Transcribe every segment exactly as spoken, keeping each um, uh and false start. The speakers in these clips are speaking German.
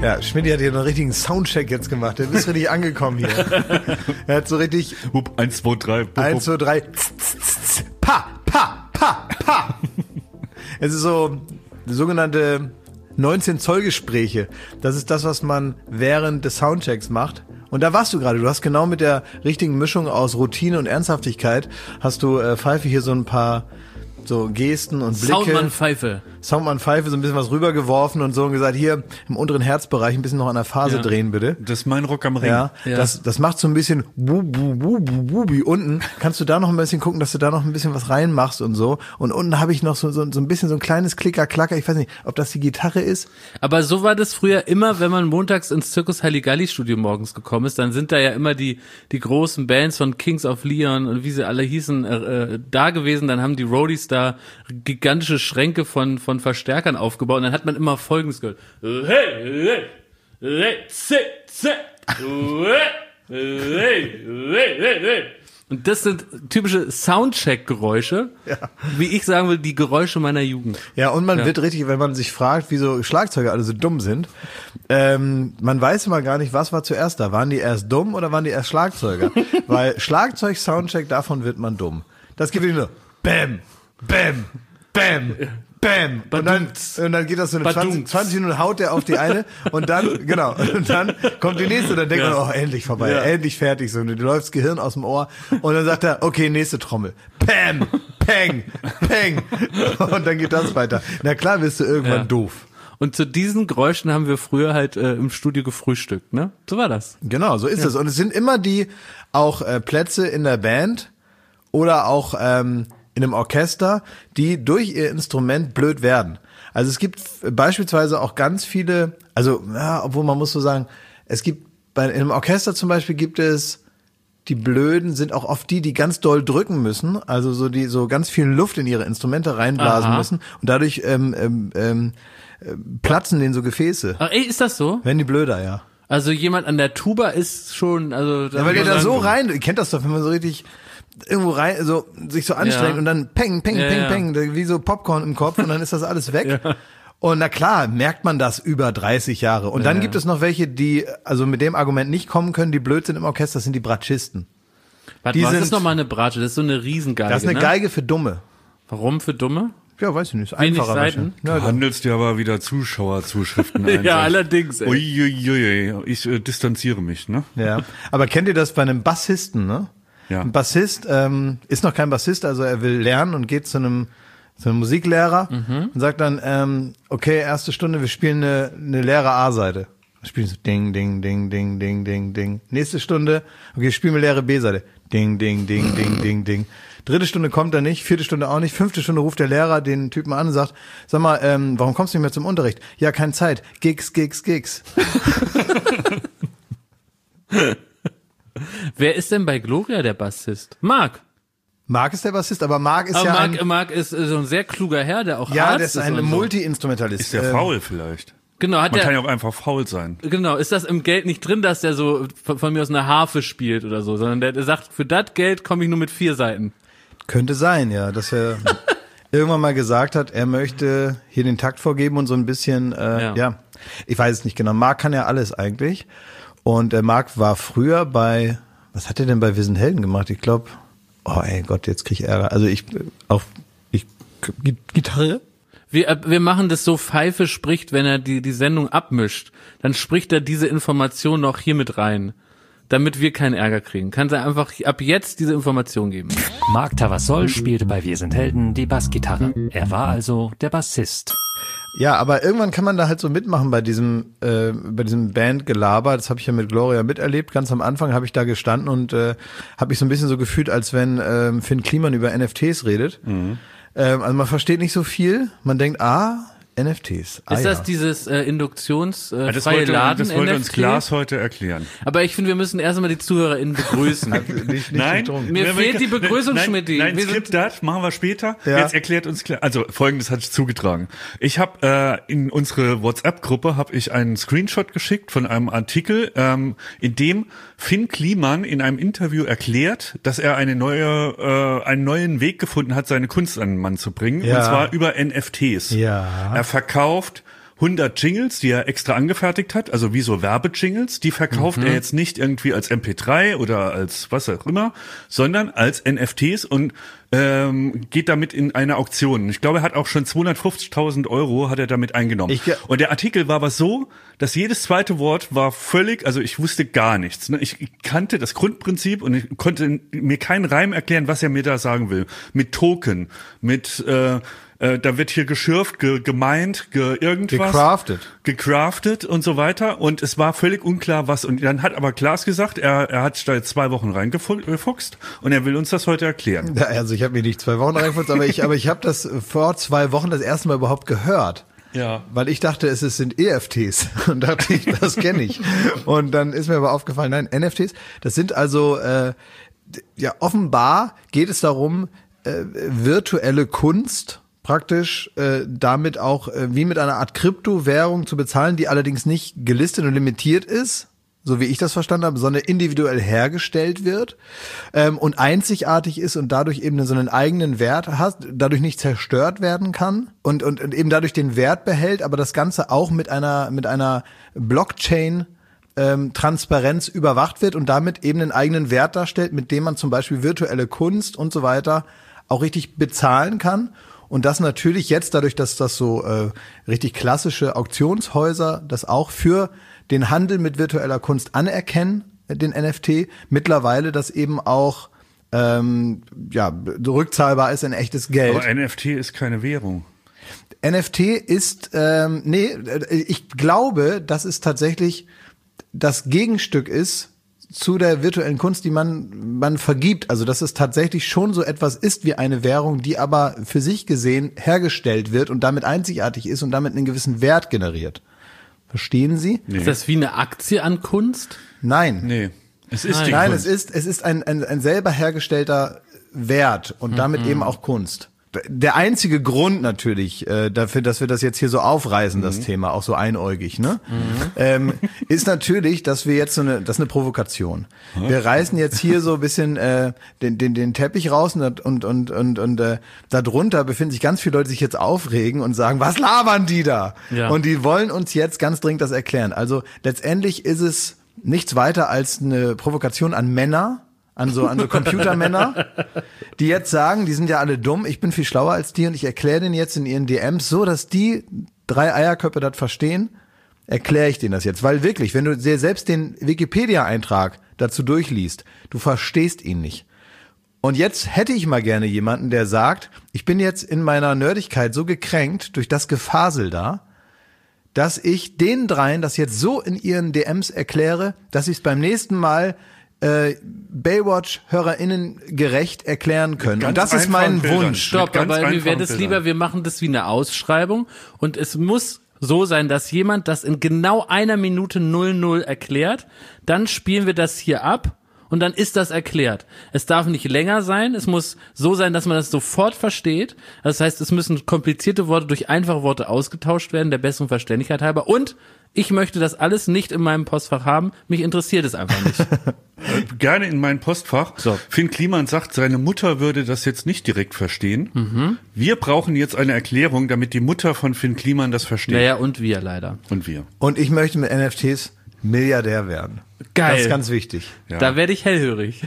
Ja, Schmidt hat hier einen richtigen Soundcheck jetzt gemacht. Der ist richtig angekommen hier. Er hat so richtig... Hup, eins, zwei, drei. Hup, eins, zwei, drei. Pa, pa, pa, pa. Es ist so sogenannte neunzehn Zoll Gespräche. Das ist das, was man während des Soundchecks macht. Und da warst du gerade. Du hast genau mit der richtigen Mischung aus Routine und Ernsthaftigkeit hast du äh, Pfeife hier so ein paar so Gesten und Blicke. Soundmann Pfeife. Soundmann Pfeife, so ein bisschen was rübergeworfen und so und gesagt, hier im unteren Herzbereich ein bisschen noch an der Phase Ja. drehen, bitte. Das ist mein Rock am Ring. Ja, Ja. Das, das macht so ein bisschen wubu, wubu, wubi unten. Kannst du da noch ein bisschen gucken, dass du da noch ein bisschen was reinmachst und so. Und unten habe ich noch so, so, so ein bisschen so ein kleines Klicker-Klacker. Ich weiß nicht, ob das die Gitarre ist. Aber so war das früher immer, wenn man montags ins Zirkus Halligalli Studio morgens gekommen ist, dann sind da ja immer die die großen Bands von Kings of Leon und wie sie alle hießen äh, äh, da gewesen. Dann haben die Roadies da gigantische Schränke von von Verstärkern aufgebaut und dann hat man immer Folgendes gehört. Hey, hey, hey, zeh, zeh, hey, hey, hey, hey. Und das sind typische Soundcheck-Geräusche, ja. Wie ich sagen will, die Geräusche meiner Jugend. Ja, und man Ja. wird richtig, wenn man sich fragt, wieso Schlagzeuger alle so dumm sind, ähm, man weiß immer gar nicht, was war zuerst da. Waren die erst dumm oder waren die erst Schlagzeuger? Weil Schlagzeug-Soundcheck, davon wird man dumm. Das geht wieder nur Bäm, Bäm, Bäm, Bäm. Und dann, und dann geht das so eine zwanzig, zwanzig Minuten, haut der auf die eine und dann, genau, und dann kommt die nächste und dann denkt Ja. man, oh, endlich vorbei, Ja. endlich fertig. So, und du läufst das Gehirn aus dem Ohr und dann sagt er, okay, nächste Trommel. Bam, Peng, Peng. Und dann geht das weiter. Na klar wirst du irgendwann Ja. doof. Und zu diesen Geräuschen haben wir früher halt äh, im Studio gefrühstückt, ne? So war das. Genau, so ist es. Und es sind immer die auch äh, Plätze in der Band oder auch ähm, in einem Orchester, die durch ihr Instrument blöd werden. Also es gibt beispielsweise auch ganz viele, also ja, obwohl man muss so sagen, es gibt bei in einem Orchester zum Beispiel gibt es die Blöden sind auch oft die, die ganz doll drücken müssen, also so die so ganz viel Luft in ihre Instrumente reinblasen Aha. müssen und dadurch ähm, ähm, ähm, platzen denen so Gefäße. Ach, ey, ist das so? Wenn die blöder, ja. Also jemand an der Tuba ist schon, also da Ja, weil muss der man da so sagen, rein, ihr kennt das doch, wenn man so richtig irgendwo rein, so sich so anstrengt Ja. und dann peng, peng, Ja, peng, ja. peng, wie so Popcorn im Kopf und dann ist das alles weg. Ja. Und na klar, merkt man das über dreißig Jahre. Und dann Ja. gibt es noch welche, die also mit dem Argument nicht kommen können, die blöd sind im Orchester, das sind die Bratschisten. Warte, die was sind- ist nochmal eine Bratsche? Das ist so eine Riesengeige, Das ist eine ne? Geige für Dumme. Warum für Dumme? Ja, weiß ich nicht, ist Wenig einfacher Seiten? wahrscheinlich. Du Ja, handelst dir aber wieder Zuschauerzuschriften ein. Ja, allerdings, ey. Uiuiui, ich äh, distanziere mich, ne? ja. Aber kennt ihr das bei einem Bassisten, ne? Ja. Ein Bassist ähm, ist noch kein Bassist, also er will lernen und geht zu einem, zu einem Musiklehrer Mhm. und sagt dann, ähm, okay, erste Stunde, wir spielen eine, eine leere A-Seite. Wir spielen so ding, ding, ding, ding, ding, ding, ding. Nächste Stunde, okay, spielen wir leere B-Seite. Ding, ding, ding, ding, ding, ding. Dritte Stunde kommt er nicht, vierte Stunde auch nicht, fünfte Stunde ruft der Lehrer den Typen an und sagt, sag mal, ähm, warum kommst du nicht mehr zum Unterricht? Ja, keine Zeit. Gigs, Gigs, Gigs. Wer ist denn bei Gloria der Bassist? Marc. Marc ist der Bassist, aber Marc ist Aber ja Marc, ein, Marc ist äh, so ein sehr kluger Herr, der auch ja, Arzt der ist ein und so. Multi-Instrumentalist. Ist der Ähm, faul vielleicht? Genau, hat Man der, kann ja auch einfach faul sein. genau, ist das im Geld nicht drin, dass der so von, von mir aus eine Harfe spielt oder so, sondern der, der sagt, für das Geld komme ich nur mit vier Seiten. Könnte sein, ja, dass er irgendwann mal gesagt hat, er möchte hier den Takt vorgeben und so ein bisschen, äh, Ja. ja. ich weiß es nicht genau. Marc kann ja alles eigentlich. Und äh, Marc war früher bei, was hat er denn bei Wir sind Helden gemacht? Ich glaube, oh ey Gott, jetzt krieg ich Ärger. Also ich, auf, ich, Gitarre? Wir, äh, wir machen das so, Pfeife spricht, wenn er die, die Sendung abmischt, dann spricht er diese Information noch hier mit rein, damit wir keinen Ärger kriegen. Kann er einfach ab jetzt diese Information geben. Marc Tavassol spielte bei Wir sind Helden die Bassgitarre. Er war also der Bassist. Ja, aber irgendwann kann man da halt so mitmachen bei diesem äh, bei diesem Bandgelaber. Das habe ich ja mit Gloria miterlebt. Ganz am Anfang habe ich da gestanden und äh, habe mich so ein bisschen so gefühlt, als wenn ähm, Finn Kliman über N F Ts redet. Mhm. Ähm, also man versteht nicht so viel. Man denkt, ah, N F Ts. Ah, Ist ja. das dieses äh, induktionsfreie äh, Das freie wollte, Laden das wollte N F uns T? Klaas heute erklären. Aber ich finde, wir müssen erstmal die ZuhörerInnen begrüßen. nicht, nicht Nein, getrunken. Mir nein, fehlt die nein, Begrüßung, nein, Schmidti. Nein, Wir skip sind- das, machen wir später. Ja. Jetzt erklärt uns klar. Also Folgendes hat sich zugetragen. Ich habe äh, in unsere WhatsApp-Gruppe habe ich einen Screenshot geschickt von einem Artikel, ähm, in dem Finn Kliman in einem Interview erklärt, dass er eine neue, äh, einen neuen Weg gefunden hat, seine Kunst an den Mann zu bringen. Ja. Und zwar über N F Ts. Ja. Er verkauft hundert Jingles, die er extra angefertigt hat, also wie so Werbejingles, die verkauft mhm. er jetzt nicht irgendwie als M P drei oder als was auch immer, sondern als N F Ts und ähm, geht damit in eine Auktion. Ich glaube, er hat auch schon zweihundertfünfzigtausend Euro hat er damit eingenommen. Ich, und der Artikel war aber so, dass jedes zweite Wort war völlig, also ich wusste gar nichts. Ne? Ich kannte das Grundprinzip und ich konnte mir keinen Reim erklären, was er mir da sagen will. Mit Token, mit äh, äh, da wird hier geschürft, ge, gemeint, ge, irgendwas. Gecraftet. Gecraftet und so weiter. Und es war völlig unklar, was. Und dann hat aber Klaas gesagt, er, er hat da jetzt zwei Wochen reingefuchst und er will uns das heute erklären. Ja, also ich habe mir nicht zwei Wochen reingefuchst, aber ich, aber ich habe das vor zwei Wochen das erste Mal überhaupt gehört. Ja. Weil ich dachte, es sind E F Ts und dachte ich, das kenne ich. Und dann ist mir aber aufgefallen, nein, N F Ts, das sind also, äh, ja, offenbar geht es darum, äh, virtuelle Kunst praktisch äh, damit auch äh, wie mit einer Art Kryptowährung zu bezahlen, die allerdings nicht gelistet und limitiert ist, so wie ich das verstanden habe, sondern individuell hergestellt wird ähm, und einzigartig ist und dadurch eben so einen eigenen Wert hat, dadurch nicht zerstört werden kann und, und, und eben dadurch den Wert behält, aber das Ganze auch mit einer mit einer Blockchain ähm, Transparenz überwacht wird und damit eben einen eigenen Wert darstellt, mit dem man zum Beispiel virtuelle Kunst und so weiter auch richtig bezahlen kann. Und das natürlich jetzt, dadurch, dass das so äh, richtig klassische Auktionshäuser das auch für den Handel mit virtueller Kunst anerkennen, den N F T, mittlerweile das eben auch ähm, ja rückzahlbar ist in echtes Geld. Aber N F T ist keine Währung. N F T ist, ähm, nee, ich glaube, dass es tatsächlich das Gegenstück ist zu der virtuellen Kunst, die man man vergibt. Also dass es tatsächlich schon so etwas ist wie eine Währung, die aber für sich gesehen hergestellt wird und damit einzigartig ist und damit einen gewissen Wert generiert. Verstehen Sie? Nee. Ist das wie eine Aktie an Kunst? Nein. Nee. Es ist Nein, die Nein Kunst. es ist es ist ein, ein, ein selber hergestellter Wert und damit mhm. eben auch Kunst. Der einzige Grund natürlich äh, dafür, dass wir das jetzt hier so aufreißen, mhm. das Thema, auch so einäugig, ne, mhm. ähm, ist natürlich, dass wir jetzt so eine, das ist eine Provokation. Mhm. Wir reißen jetzt hier so ein bisschen äh, den, den, den Teppich raus und und und und, und äh, darunter befinden sich ganz viele Leute, die sich jetzt aufregen und sagen, was labern die da? Ja. Und die wollen uns jetzt ganz dringend das erklären. Also letztendlich ist es nichts weiter als eine Provokation an Männer. An so, an so Computermänner, die jetzt sagen, die sind ja alle dumm, ich bin viel schlauer als die und ich erkläre denen jetzt in ihren D Ms so, dass die drei Eierköpfe das verstehen, erkläre ich denen das jetzt. Weil wirklich, wenn du dir selbst den Wikipedia-Eintrag dazu durchliest, du verstehst ihn nicht. Und jetzt hätte ich mal gerne jemanden, der sagt, ich bin jetzt in meiner Nerdigkeit so gekränkt durch das Gefasel da, dass ich den dreien das jetzt so in ihren D Ms erkläre, dass ich es beim nächsten Mal Baywatch-HörerInnen gerecht erklären können. Und das ist mein Wunsch. Stopp, aber mir wäre das lieber, wir machen das wie eine Ausschreibung und es muss so sein, dass jemand das in genau einer Minute null null erklärt, dann spielen wir das hier ab und dann ist das erklärt. Es darf nicht länger sein, es muss so sein, dass man das sofort versteht. Das heißt, es müssen komplizierte Worte durch einfache Worte ausgetauscht werden, der besseren Verständlichkeit halber. Und ich möchte das alles nicht in meinem Postfach haben. Mich interessiert es einfach nicht. Gerne in mein Postfach. So. Finn Kliman sagt, seine Mutter würde das jetzt nicht direkt verstehen. Mhm. Wir brauchen jetzt eine Erklärung, damit die Mutter von Finn Kliman das versteht. Naja, und wir leider. Und wir. Und ich möchte mit N F Ts Milliardär werden. Geil. Das ist ganz wichtig. Ja. Da werde ich hellhörig.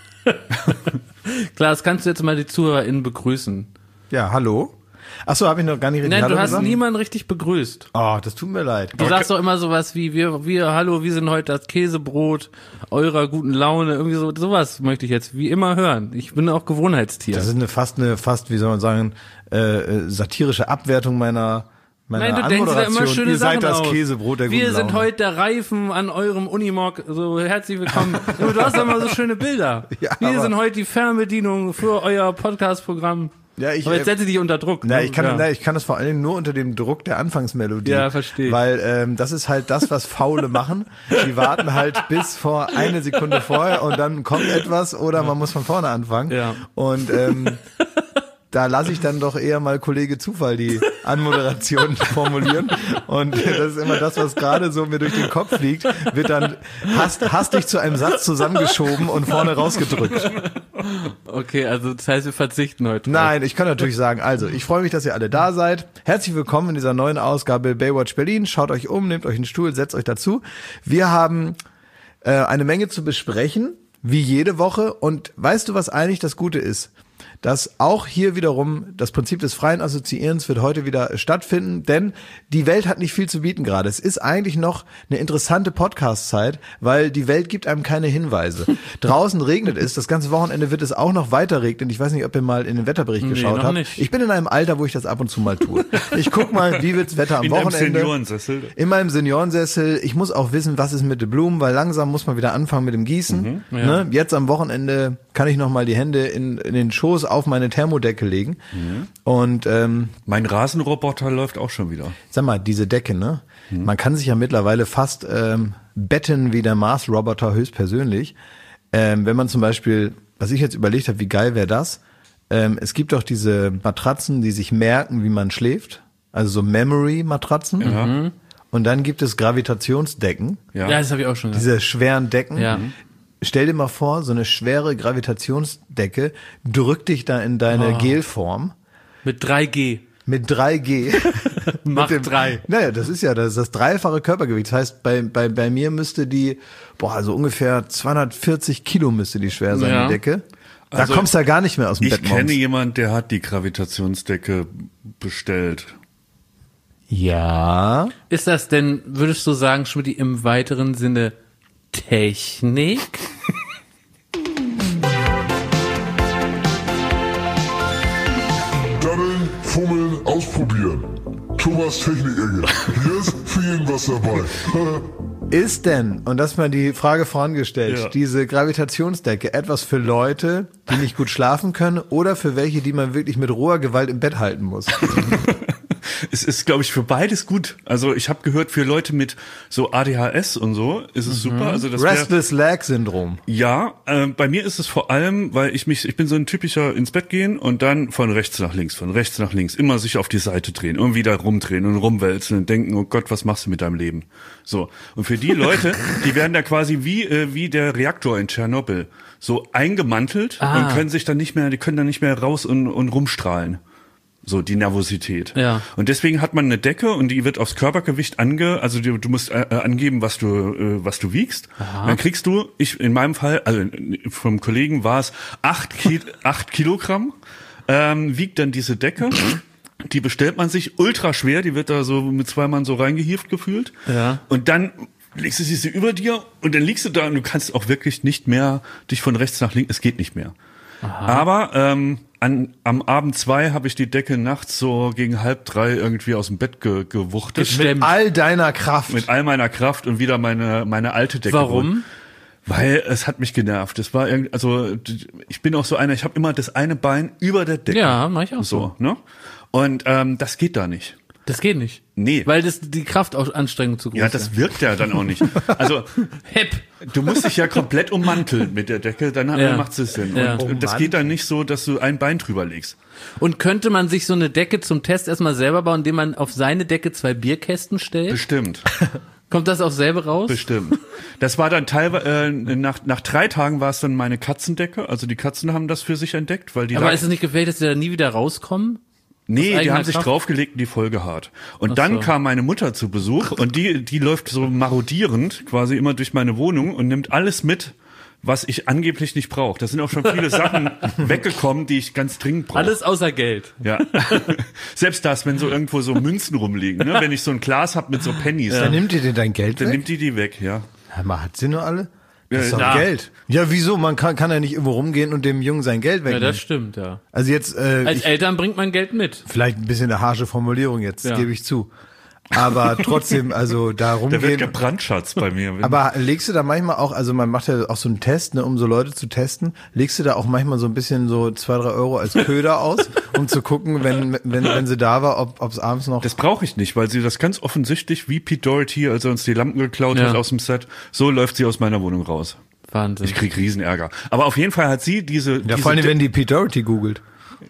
Klaas, kannst du jetzt mal die ZuhörerInnen begrüßen? Ja, hallo. Ach so, habe ich noch gar nicht richtig Nein, Hallo du hast gesagt? niemanden richtig begrüßt. Oh, das tut mir leid. Du sagst doch immer sowas wie, wir, wir, hallo, wir sind heute das Käsebrot eurer guten Laune, irgendwie so, sowas möchte ich jetzt wie immer hören. Ich bin auch Gewohnheitstier. Das ist eine fast eine, fast, wie soll man sagen, äh, satirische Abwertung meiner, meiner Nein, du denkst da immer schöne Ihr Sachen seid das aus. Käsebrot der guten Wir sind Laune. heute der Reifen an eurem Unimog, so herzlich willkommen. Du hast doch immer so schöne Bilder. Ja, wir aber- sind heute die Fernbedienung für euer Podcast-Programm. Ja, ich, Aber jetzt setze dich unter Druck. Na, ne? ich kann, ja. na, ich kann das vor allen Dingen nur unter dem Druck der Anfangsmelodie. Ja, verstehe. Weil ähm, das ist halt das, was Faule machen. Die warten halt bis vor eine Sekunde vorher und dann kommt etwas oder man muss von vorne anfangen. Ja. Und ähm, da lasse ich dann doch eher mal Kollege Zufall die Anmoderation formulieren. Und das ist immer das, was gerade so mir durch den Kopf fliegt, wird dann hast, hastig zu einem Satz zusammengeschoben und vorne rausgedrückt. Okay, also das heißt, wir verzichten heute. Nein, ich kann natürlich sagen, also, ich freue mich, dass ihr alle da seid. Herzlich willkommen in dieser neuen Ausgabe Baywatch Berlin. Schaut euch um, nehmt euch einen Stuhl, setzt euch dazu. Wir haben äh, eine Menge zu besprechen, wie jede Woche. Und weißt du, was eigentlich das Gute ist? Dass auch hier wiederum das Prinzip des freien Assoziierens wird heute wieder stattfinden, denn die Welt hat nicht viel zu bieten gerade. Es ist eigentlich noch eine interessante Podcast-Zeit, weil die Welt gibt einem keine Hinweise. Draußen regnet es, das ganze Wochenende wird es auch noch weiter regnen. Ich weiß nicht, ob ihr mal in den Wetterbericht Nee, geschaut noch habt. nicht. Ich bin in einem Alter, wo ich das ab und zu mal tue. Ich guck mal, wie wird's Wetter am In deinem Wochenende. Seniorensessel. In meinem Seniorensessel. Ich muss auch wissen, was ist mit den Blumen, weil langsam muss man wieder anfangen mit dem Gießen. ja. Ne? Jetzt am Wochenende kann ich noch mal die Hände in, in den Schoß auf meine Thermodecke legen. Mhm. Und ähm, Mein Rasenroboter läuft auch schon wieder. sag mal, diese Decke, ne? Mhm. Man kann sich ja mittlerweile fast ähm, betten wie der Mars-Roboter höchstpersönlich. Ähm, wenn man zum Beispiel, was ich jetzt überlegt habe, wie geil wäre das? Ähm, es gibt doch diese Matratzen, die sich merken, wie man schläft. Also so Memory-Matratzen. Ja. Und dann gibt es Gravitationsdecken. Ja. Ja, das habe ich auch schon gesagt. Diese schweren Decken. Ja. Stell dir mal vor, so eine schwere Gravitationsdecke drückt dich da in deine Oh. Gelform Mit drei G. mit drei G. Macht Mit dem- drei. Naja, das ist ja das, ist das dreifache Körpergewicht. Das heißt, bei, bei, bei mir müsste die, boah, also ungefähr zweihundertvierzig Kilo müsste die schwer sein, Ja. die Decke. Da Also, kommst du ja gar nicht mehr aus dem Ich Bett kenne morgens. jemanden, der hat die Gravitationsdecke bestellt. Ja. Ist das denn, würdest du sagen, Schmidt, im weiteren Sinne Technik? Daddeln, fummeln, ausprobieren. Thomas Technik-Ecke. Hier ist für jeden was dabei. Ist denn, und das mal die Frage vorangestellt, Ja. diese Gravitationsdecke etwas für Leute, die nicht gut schlafen können oder für welche, die man wirklich mit roher Gewalt im Bett halten muss? Es ist, glaube ich, für beides gut. Also ich habe gehört, für Leute mit so A D H S und so ist es super. Also das wär, Restless Leg Syndrom. ja, äh, bei mir ist es vor allem, weil ich mich, ich bin so ein typischer ins Bett gehen und dann von rechts nach links, von rechts nach links, immer sich auf die Seite drehen und wieder rumdrehen und rumwälzen und denken, oh Gott, was machst du mit deinem Leben? So. Und für die Leute, die werden da quasi wie, äh, wie der Reaktor in Tschernobyl so eingemantelt Ah. und können sich dann nicht mehr, die können dann nicht mehr raus und, und rumstrahlen. So, die Nervosität. Ja. Und deswegen hat man eine Decke und die wird aufs Körpergewicht ange, also du, du musst äh, angeben, was du, äh, was du wiegst. Dann kriegst du, ich in meinem Fall, also vom Kollegen war es acht, Ki acht Kilogramm, ähm, wiegt dann diese Decke. Die bestellt man sich ultra schwer, die wird da so mit zwei Mann so reingehieft gefühlt. Ja. Und dann legst du sie über dir und dann liegst du da und du kannst auch wirklich nicht mehr dich von rechts nach links, es geht nicht mehr. Aber ähm, an, am Abend zwei habe ich die Decke nachts so gegen halb drei irgendwie aus dem Bett ge, gewuchtet. Gestemmt. All deiner Kraft. Mit all meiner Kraft und wieder meine meine alte Decke. Warum? geholt. Weil es hat mich genervt. Das war irgendwie, also ich bin auch so einer, ich habe immer das eine Bein über der Decke. Ja, mach ich auch so. Ne? Und ähm, das geht da nicht. Das geht nicht. Nee. Weil das die Kraftanstrengung zu groß Ja, ist. das wirkt ja dann auch nicht. Also Hep. du musst dich ja komplett ummanteln mit der Decke, dann Ja. macht es Sinn. Ja. Und, und das geht dann nicht so, dass du ein Bein drüber legst. Und könnte man sich so eine Decke zum Test erstmal selber bauen, indem man auf seine Decke zwei Bierkästen stellt? Bestimmt. Kommt das auch selber raus? Bestimmt. Das war dann teilweise, äh, nach, nach drei Tagen war es dann meine Katzendecke. Also die Katzen haben das für sich entdeckt, weil die Aber lag- ist es nicht gefährlich, dass die da nie wieder rauskommen? Nee, die eigener haben sich Kraft? draufgelegt und die voll gehaart. Und Ach dann so. kam meine Mutter zu Besuch und die, die läuft so marodierend quasi immer durch meine Wohnung und nimmt alles mit, was ich angeblich nicht brauche. Da sind auch schon viele Sachen weggekommen, die ich ganz dringend brauche. Alles außer Geld. Ja. Selbst das, wenn so irgendwo so Münzen rumliegen, ne? Wenn ich so ein Glas hab mit so Pennies, Dann dann, nimmt ihr dir dein Geld dann weg? nimmt die die weg, ja. Ja, man hat sie nur alle? Das ist Ja, doch ja. Geld. Ja, wieso? Man kann, kann ja nicht irgendwo rumgehen und dem Jungen sein Geld Ja, wegnehmen. das stimmt, ja. Also jetzt, äh, Als ich, Eltern bringt man Geld mit. vielleicht ein bisschen eine harsche Formulierung jetzt, Ja. gebe ich zu. Aber trotzdem, also da Der wird rumgehen. gebrandschatzt bei mir. Aber legst du da manchmal auch, also man macht ja auch so einen Test, ne, um so Leute zu testen, legst du da auch manchmal so ein bisschen so zwei, drei Euro als Köder aus, um zu gucken, wenn, wenn, wenn sie da war, ob es abends noch... Das brauche ich nicht, weil sie das ganz offensichtlich, wie Pete Doherty, als er uns die Lampen geklaut Ja. hat aus dem Set, so läuft sie aus meiner Wohnung raus. Wahnsinn. Ich krieg Riesenärger. Aber auf jeden Fall hat sie diese... ja, diese vor allem, wenn die Pete Doherty googelt.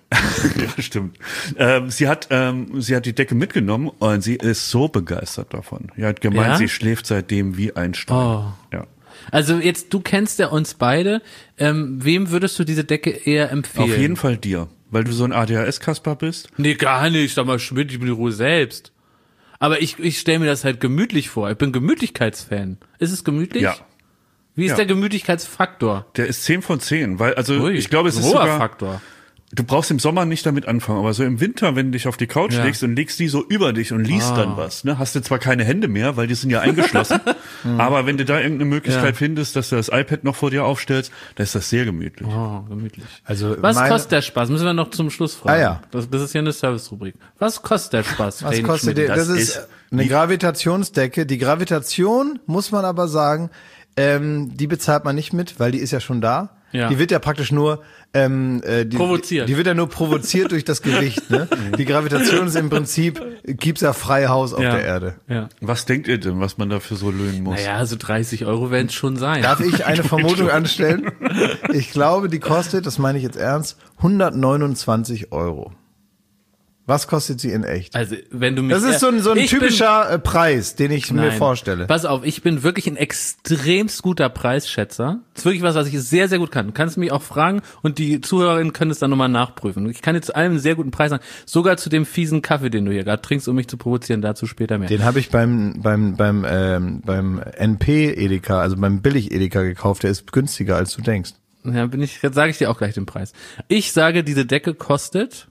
ja, stimmt. Ähm, sie hat, ähm, sie hat die Decke mitgenommen und sie ist so begeistert davon. Sie hat gemeint, Ja? sie schläft seitdem wie ein Stein. Oh. Ja. Also jetzt, du kennst ja uns beide. Ähm, wem würdest du diese Decke eher empfehlen? Auf jeden Fall dir, weil du so ein A D H S-Kasper bist. Nee, gar nicht. Sag mal, Schmidt, ich bin die Ruhe selbst. Aber ich, ich stelle mir das halt gemütlich vor. Ich bin Gemütlichkeitsfan. Ist es gemütlich? Ja. Wie ist Ja. der Gemütlichkeitsfaktor? Der ist zehn von zehn, weil, also Ui, ich glaube, es ist hoher sogar, Faktor. du brauchst im Sommer nicht damit anfangen, aber so im Winter, wenn du dich auf die Couch Ja. legst und legst die so über dich und liest Ah. dann was, ne, hast du zwar keine Hände mehr, weil die sind ja eingeschlossen, aber wenn du da irgendeine Möglichkeit Ja. findest, dass du das iPad noch vor dir aufstellst, dann ist das sehr gemütlich. Oh, gemütlich. Also Was meine- kostet der Spaß? Müssen wir noch zum Schluss fragen. Ah, ja. Das, das ist ja eine Service-Rubrik. Was kostet der Spaß? Was René kostet Schmidt? der? Das, das ist ist- eine Gravitationsdecke. Die Gravitation, muss man aber sagen, ähm, die bezahlt man nicht mit, weil die ist ja schon da. Ja. Die wird ja praktisch nur ähm, äh, die, Provoziert. Die wird ja nur provoziert durch das Gewicht. Ne? Die Gravitation ist im Prinzip, gibt's ja frei Haus auf Ja. der Erde. Ja. Was denkt ihr denn, was man dafür so löhnen muss? Naja, so dreißig Euro werden es schon sein. Darf ich eine Vermutung anstellen? Ich glaube, die kostet, das meine ich jetzt ernst, hundertneunundzwanzig Euro. Was kostet sie in echt? Also, wenn du mich Das ist so ein, so ein Ich bin- typischer äh, Preis, den ich mir Nein. vorstelle. Pass auf, ich bin wirklich ein extremst guter Preisschätzer. Das ist wirklich was, was ich sehr, sehr gut kann. Du kannst mich auch fragen und die Zuhörerinnen können es dann nochmal nachprüfen. Ich kann dir zu allem einen sehr guten Preis sagen. Sogar zu dem fiesen Kaffee, den du hier gerade trinkst, um mich zu provozieren. Dazu später mehr. Den habe ich beim beim beim ähm, beim N P Edeka, also beim Billig Edeka gekauft. Der ist günstiger, als du denkst. Ja, bin ich, jetzt sage ich dir auch gleich den Preis. Ich sage, diese Decke kostet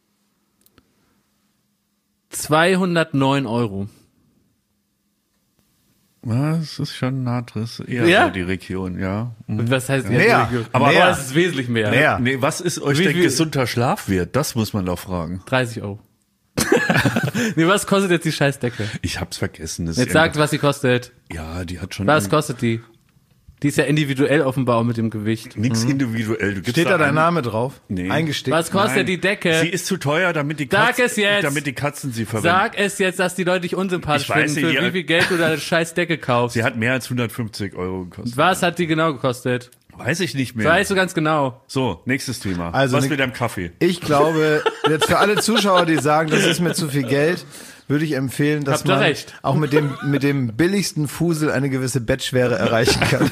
zweihundertneun Euro. Das ist schon nah drin. Eher Ja? so die Region, ja. Mhm. Und was heißt Mehr. Aber, Mehr. aber es ist wesentlich mehr. Mehr. Nee, was ist euch Wie denn viel- gesunder Schlafwert? Das muss man doch fragen. dreißig Euro. Nee, was kostet jetzt die Scheißdecke? Ich hab's vergessen. Das Jetzt ist sagt, was sie kostet. ja, die hat schon Was kostet die? Die ist ja individuell offenbar auch mit dem Gewicht. nichts individuell. Du gibst Steht da dein einen- Name drauf? Nee. Eingestickt? Was kostet Nein. die Decke? Sie ist zu teuer, damit die, Sag Katzen, es jetzt. damit die Katzen sie verwenden. Sag es jetzt, dass die Leute dich unsympathisch Ich weiß finden, nicht, für die- wie viel Geld du deine scheiß Decke kaufst. Sie hat mehr als hundertfünfzig Euro gekostet. Was hat die genau gekostet? Weiß ich nicht mehr. Weißt du ganz genau. So, nächstes Thema. Also was ne- mit deinem Kaffee? Ich glaube, jetzt für alle Zuschauer, die sagen, das ist mir zu viel Geld, würde ich empfehlen, dass Habt ihr man recht. auch mit dem mit dem billigsten Fusel eine gewisse Bettschwere erreichen kann.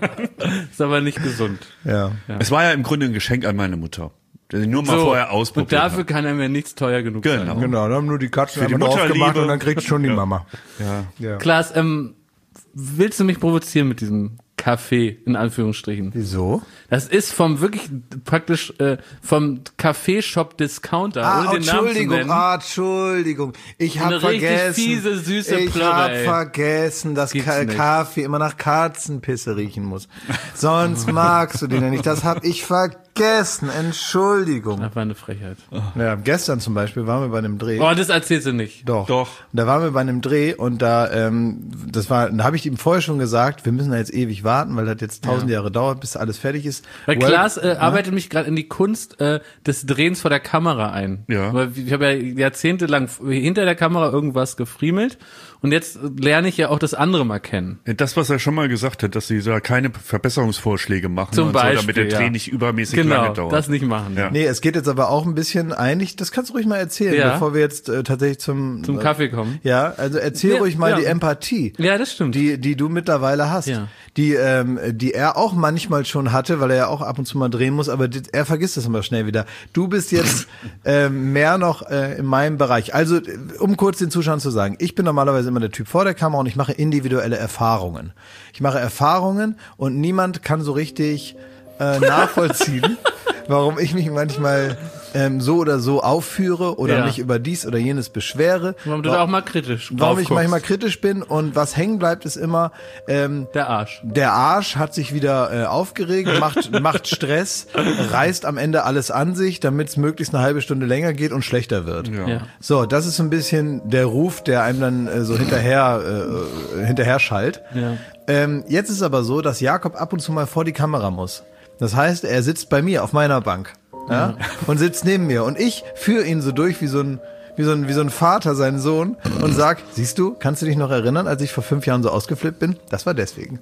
Ist aber nicht gesund. Ja. Es war ja im Grunde ein Geschenk an meine Mutter. Der sie nur mal vorher und ausprobiert dafür hat. kann er mir nichts teuer genug Genau. sein. Genau, da haben nur die Katzen die einmal drauf Mutterliebe. gemacht und dann kriegt schon die Mama. Ja. Ja. Klaas, ähm, willst du mich provozieren mit diesem Kaffee, in Anführungsstrichen? Wieso? Das ist vom wirklich praktisch äh, vom Kaffeeshop-Discounter, Ah, ohne den Namen zu Entschuldigung, nennen. ah, Entschuldigung. Ich habe Eine richtig vergessen. fiese, süße ich Plörre, habe ey. vergessen, dass Gibt's Ka nicht. Kaffee immer nach Katzenpisse riechen muss. Sonst magst du den ja nicht. Das habe ich vergessen. Entschuldigung. Das war eine Frechheit. Ja, gestern zum Beispiel waren wir bei einem Dreh. Oh, das erzählst du nicht. Doch. Doch. Da waren wir bei einem Dreh und da, ähm, das war, da habe ich ihm vorher schon gesagt, wir müssen da jetzt ewig warten, weil das jetzt tausend Jahre dauert, bis alles fertig ist. Weil Well- Klaas äh, arbeitet mich gerade in die Kunst äh, des Drehens vor der Kamera ein. Ja. Weil ich habe ja jahrzehntelang hinter der Kamera irgendwas gefriemelt und jetzt lerne ich ja auch das andere mal kennen. Das, was er schon mal gesagt hat, dass sie da keine Verbesserungsvorschläge machen Zum und Beispiel, so, damit der Dreh ja. nicht übermäßig Genau, lange dauert. das nicht machen. Ja. Nee, es geht jetzt aber auch ein bisschen eigentlich, das kannst du ruhig mal erzählen, Ja. bevor wir jetzt äh, tatsächlich zum Zum äh, Kaffee kommen. Ja, also erzähl Ja, ruhig mal ja. die Empathie. Ja, das stimmt. Die, die du mittlerweile hast, Ja. die, ähm, die er auch manchmal schon hatte, weil er ja auch ab und zu mal drehen muss, aber die, er vergisst das immer schnell wieder. Du bist jetzt ähm, mehr noch äh, in meinem Bereich. Also, äh, um kurz den Zuschauern zu sagen, ich bin normalerweise immer der Typ vor der Kamera und ich mache individuelle Erfahrungen. Ich mache Erfahrungen und niemand kann so richtig äh, nachvollziehen, warum ich mich manchmal ähm, so oder so aufführe oder Ja. mich über dies oder jenes beschwere. Warum du da auch mal kritisch Warum drauf ich guckst. manchmal kritisch bin und was hängen bleibt, ist immer, ähm, Der Arsch. der Arsch hat sich wieder äh, aufgeregt, macht, macht Stress, reißt am Ende alles an sich, damit es möglichst eine halbe Stunde länger geht und schlechter wird. Ja. Ja. So, das ist so ein bisschen der Ruf, der einem dann äh, so hinterher, äh, hinterher schallt. Ja. Ähm, jetzt ist aber so, dass Jakob ab und zu mal vor die Kamera muss. Das heißt, er sitzt bei mir auf meiner Bank, ja, und sitzt neben mir und ich führe ihn so durch wie so ein wie so ein wie so ein Vater seinen Sohn und sag, siehst du, kannst du dich noch erinnern, als ich vor fünf Jahren so ausgeflippt bin? Das war deswegen.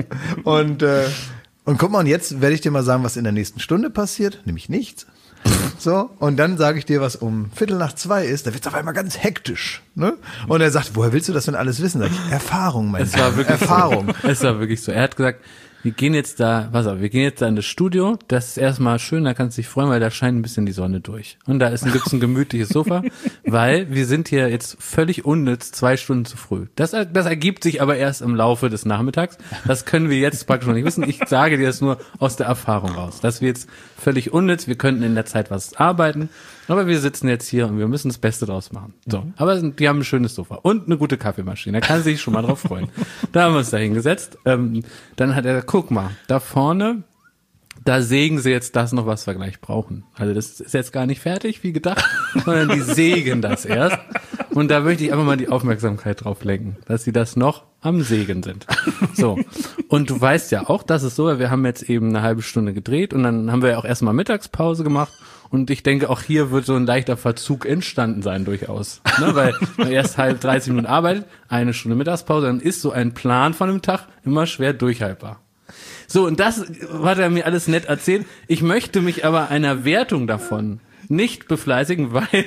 und äh, und guck mal, und jetzt werde ich dir mal sagen, was in der nächsten Stunde passiert, nämlich nichts. So, und dann sage ich dir, was um Viertel nach zwei ist, da wird's auf einmal ganz hektisch. Ne? Und er sagt, woher willst du das denn alles wissen? Sag ich, Erfahrung, mein Es war Lieber, wirklich Erfahrung. So. Es war wirklich so. Er hat gesagt, wir gehen jetzt da, pass auf, wir gehen jetzt da in das Studio, das ist erstmal schön, da kannst du dich freuen, weil da scheint ein bisschen die Sonne durch. Und da ist ein, gibt's ein gemütliches Sofa, weil wir sind hier jetzt völlig unnütz zwei Stunden zu früh. Das, das ergibt sich aber erst im Laufe des Nachmittags. Das können wir jetzt praktisch noch nicht wissen. Ich sage dir das nur aus der Erfahrung raus. Dass wir jetzt völlig unnütz, wir könnten in der Zeit was arbeiten, aber wir sitzen jetzt hier und wir müssen das Beste draus machen. So, mhm. Aber die haben ein schönes Sofa und eine gute Kaffeemaschine. Da kann sich schon mal drauf freuen. Da haben wir uns da hingesetzt. Ähm, dann hat er gesagt, guck mal, da vorne, da sägen sie jetzt das noch, was wir gleich brauchen. Also das ist jetzt gar nicht fertig, wie gedacht, sondern die sägen das erst. Und da möchte ich einfach mal die Aufmerksamkeit drauf lenken, dass sie das noch am Sägen sind. So. Und du weißt ja auch, das ist so, wir haben jetzt eben eine halbe Stunde gedreht und dann haben wir ja auch erstmal Mittagspause gemacht. Und ich denke, auch hier wird so ein leichter Verzug entstanden sein durchaus. Ne? Weil man erst halb dreißig Minuten arbeitet, eine Stunde Mittagspause, dann ist so ein Plan von einem Tag immer schwer durchhaltbar. So, und das hat er mir alles nett erzählt. Ich möchte mich aber einer Wertung davon nicht befleißigen, weil...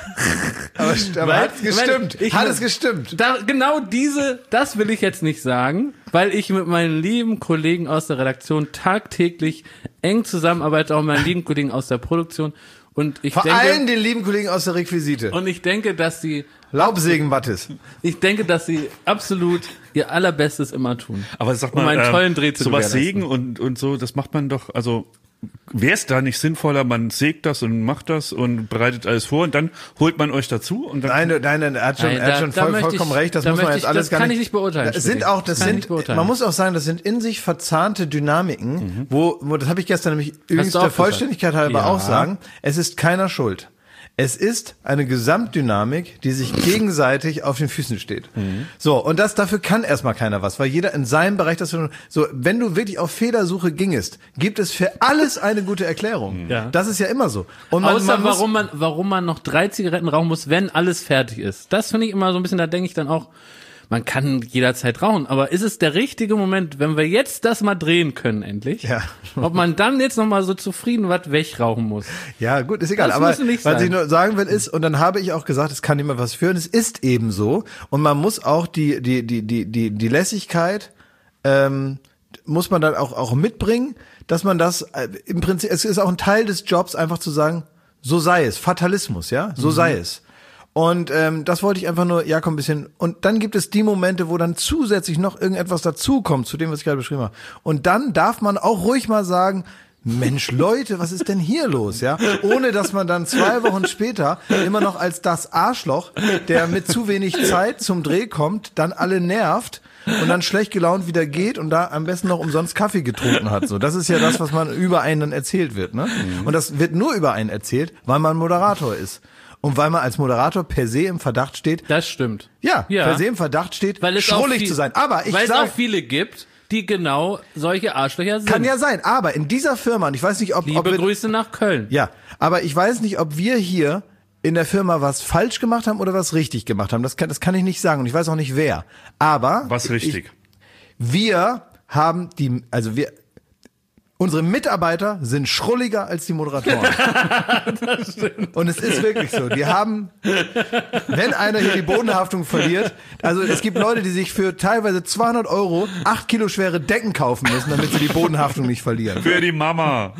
Aber, aber weil, hat es gestimmt? Ich, hat es gestimmt? Da, genau diese, das will ich jetzt nicht sagen, weil ich mit meinen lieben Kollegen aus der Redaktion tagtäglich eng zusammenarbeite, auch mit meinen lieben Kollegen aus der Produktion. Und ich Vor denke, allem den lieben Kollegen aus der Requisite. Und ich denke, dass sie... Laubsägenbattes. Ich denke, dass sie absolut ihr Allerbestes immer tun. Aber sag mal, um einen ähm, tollen Dreh zu sowas gewährleisten. sägen und, und so, das macht man doch, also... Wäre es da nicht sinnvoller, man sägt das und macht das und bereitet alles vor und dann holt man euch dazu? Und dann Nein, nein, nein, er hat schon, Nein, er hat da- schon da voll, möchte vollkommen ich- recht. Das da muss man möchte jetzt ich- alles das gar kann nicht. ich nicht beurteilen, Das sind Steffi. auch, das Das kann ich sind, nicht beurteilen. man muss auch sagen, das sind in sich verzahnte Dynamiken, wo, wo, das habe ich gestern nämlich übrigens du der auch gesagt. Vollständigkeit halber Ja. auch sagen, es ist keiner schuld. Es ist eine Gesamtdynamik, die sich gegenseitig auf den Füßen steht. Mhm. So, und das, dafür kann erstmal keiner was, weil jeder in seinem Bereich das, so, wenn du wirklich auf Fehlersuche gingest, gibt es für alles eine gute Erklärung. Ja. Das ist ja immer so. Und man, Außer man muss, warum man, warum man noch drei Zigaretten rauchen muss, wenn alles fertig ist. Das finde ich immer so ein bisschen, da denke ich dann auch, man kann jederzeit rauchen, aber ist es der richtige Moment, wenn wir jetzt das mal drehen können endlich? Ja. Ob man dann jetzt nochmal so zufrieden was wegrauchen muss? Ja, gut, ist egal. Das Aber muss nicht was sein. ich nur sagen will ist, und dann habe ich auch gesagt, es kann niemand was führen. Es ist eben so. Und man muss auch die, die, die, die, die, die Lässigkeit, ähm, muss man dann auch, auch mitbringen, dass man das, äh, im Prinzip, es ist auch ein Teil des Jobs, einfach zu sagen, so sei es. Fatalismus, ja? So mhm. sei es. Und ähm, das wollte ich einfach nur, Jakob, ein bisschen. Und dann gibt es die Momente, wo dann zusätzlich noch irgendetwas dazukommt, zu dem, was ich gerade beschrieben habe. Und dann darf man auch ruhig mal sagen, Mensch, Leute, was ist denn hier los, ja? Ohne, dass man dann zwei Wochen später immer noch als das Arschloch, der mit zu wenig Zeit zum Dreh kommt, dann alle nervt und dann schlecht gelaunt wieder geht und da am besten noch umsonst Kaffee getrunken hat. So, das ist ja das, was man über einen dann erzählt wird, ne? Und das wird nur über einen erzählt, weil man Moderator ist. Und weil man als Moderator per se im Verdacht steht, Das stimmt. ja, Ja. per se im Verdacht steht, Weil es auch schrullig viel- zu sein. Aber ich Weil es auch sage, viele gibt, die genau solche Arschlöcher sind. kann ja sein, aber in dieser Firma, und ich weiß nicht, ob, Liebe ob wir, Grüße nach Köln. ja, aber ich weiß nicht, ob wir hier in der Firma was falsch gemacht haben oder was richtig gemacht haben. Das kann, das kann ich nicht sagen und ich weiß auch nicht wer. Aber was richtig. Ich, wir haben die, also wir, unsere Mitarbeiter sind schrulliger als die Moderatoren. Das stimmt. Und es ist wirklich so. Die haben, wenn einer hier die Bodenhaftung verliert, also es gibt Leute, die sich für teilweise zweihundert Euro acht Kilo schwere Decken kaufen müssen, damit sie die Bodenhaftung nicht verlieren. Für die Mama.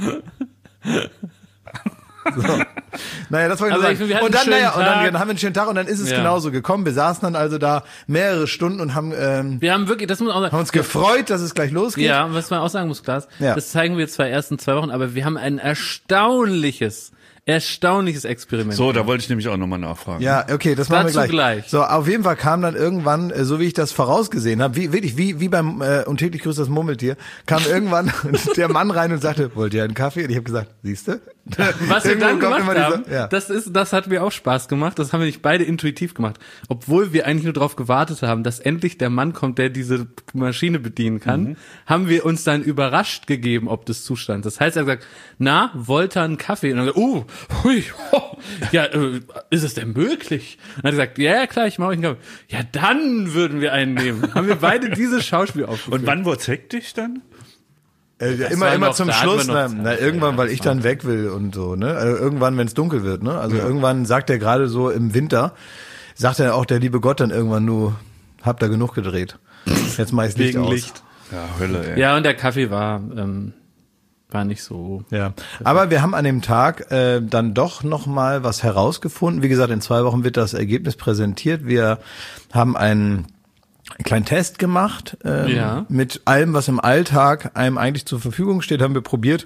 So. Naja, das wollte ich Also nur ich sagen. finde, wir hatten Und dann, einen schönen naja, und dann, Tag. dann haben wir einen schönen Tag und dann ist es Ja. genauso gekommen. Wir saßen dann also da mehrere Stunden und haben, ähm, Wir haben wirklich, das muss man auch sagen. haben uns gefreut, dass es gleich losgeht. Ja, was man auch sagen muss, Klaas, Ja. das zeigen wir zwar erst in zwei Wochen, aber wir haben ein erstaunliches, erstaunliches Experiment. So, da wollte ich nämlich auch nochmal nachfragen. Ja, okay, das machen wir Dazu gleich. gleich. So, auf jeden Fall kam dann irgendwann, äh, so wie ich das vorausgesehen habe, wie wirklich wie wie beim äh, und täglich grüßt das Murmeltier, kam irgendwann der Mann rein und sagte, wollt ihr einen Kaffee? Und ich habe gesagt, siehste? Was wir dann gemacht immer haben, dieser- ja. das ist, das hat mir auch Spaß gemacht. Das haben wir nicht beide intuitiv gemacht, obwohl wir eigentlich nur darauf gewartet haben, dass endlich der Mann kommt, der diese Maschine bedienen kann. Mhm. Haben wir uns dann überrascht gegeben, ob des Zustands. Das heißt, er hat gesagt, na, wollt ihr einen Kaffee? Und dann gesagt, uh, hui, oh, ja, äh, ist es denn möglich? Und dann hat er gesagt, ja, ja, klar, ich mache euch einen Kaffee. Ja, dann würden wir einen nehmen. Haben wir beide dieses Schauspiel aufgeführt. Und wann wird's hektisch dann? Äh, Das immer war immer noch- zum da hatten Schluss, wir noch na, Zeit. na, irgendwann, Ja, weil das ich war- dann weg will und so, ne? Also irgendwann, wenn es dunkel wird, ne? Also irgendwann sagt er gerade so im Winter, sagt er auch der liebe Gott dann irgendwann nur, habt ihr genug gedreht. Jetzt mach ich's Licht Wegen aus. Licht. Ja, Hölle, ey. Ja, und der Kaffee war, ähm, war nicht so. Ja, aber wir haben an dem Tag äh, dann doch noch mal was herausgefunden. Wie gesagt, in zwei Wochen wird das Ergebnis präsentiert. Wir haben einen kleinen Test gemacht ähm, Ja. mit allem, was im Alltag einem eigentlich zur Verfügung steht, haben wir probiert.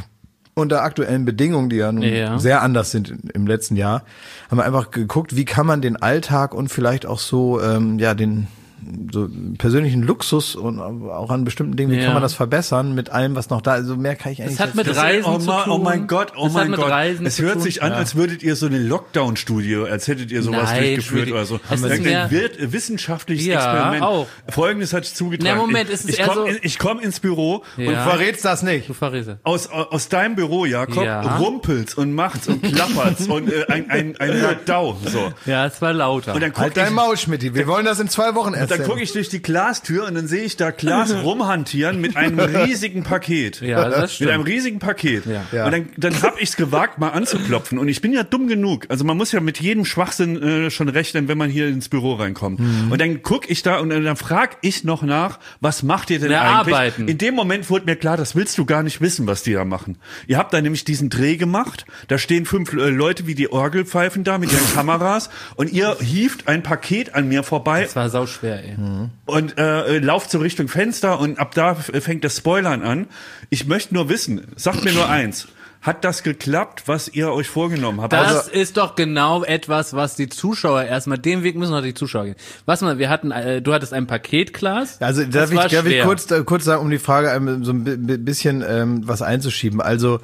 Unter aktuellen Bedingungen, die ja nun Ja. sehr anders sind im letzten Jahr, haben wir einfach geguckt, wie kann man den Alltag und vielleicht auch so ähm, ja den so persönlichen Luxus und auch an bestimmten Dingen, wie Ja. kann man das verbessern mit allem, was noch da ist. Also mehr kann ich eigentlich hat jetzt mit nicht- Reisen oh, zu mein, oh tun. mein Gott, oh Das hat mein mit Gott. Reisen Es zu hört tun. sich an, Ja. als würdet ihr so eine Lockdown-Studie, als hättet ihr sowas Nein, durchgeführt Schmidti. oder so. Es ist mehr- Ein wirt- wissenschaftliches Ja, Experiment. auch. Folgendes hat sich zugetragen. Na, Moment, ich es ist ich eher komme so- ich komm ins Büro Ja. und Du verrätst das nicht. Du Verräter. aus, aus deinem Büro, Jakob, Ja. rumpelt's und macht's und klappert's und äh, ein, ein, ein Radau. So. Ja, es war lauter. Und dann guck Halt dein ich, Maul, Schmidti. Wir wollen das in zwei Wochen dann erzählen. gucke ich durch die Glastür und dann sehe ich da Klaas rumhantieren mit einem riesigen Paket. Ja, das Mit stimmt. einem riesigen Paket. Ja. Ja. Und dann, dann habe ich es gewagt, mal anzuklopfen. Und ich bin ja dumm genug. Also man muss ja mit jedem Schwachsinn äh, schon rechnen, wenn man hier ins Büro reinkommt. Mhm. Und dann guck ich da und dann, dann frag ich noch nach, was macht ihr denn Na, eigentlich? arbeiten. In dem Moment wurde mir klar, das willst du gar nicht wissen, was die da machen. Ihr habt da nämlich diesen Dreh gemacht. Da stehen fünf äh, Leute wie die Orgelpfeifen da mit ihren Kameras. Und ihr hieft ein Paket an mir vorbei Das war sauschwer, ey. und äh, lauft so Richtung Fenster und ab da f- fängt das Spoilern an. Ich möchte nur wissen, sagt mir nur eins, hat das geklappt, was ihr euch vorgenommen habt? Das Also, ist doch genau etwas, was die Zuschauer erstmal, den Weg müssen noch die Zuschauer gehen. Was mal, wir hatten, äh, du hattest ein Paket, Klaas. Also darf Das ich, war darf ich schwer. kurz, äh, kurz sagen, um die Frage ähm, so ein bi- bi- bisschen ähm, was einzuschieben. Also,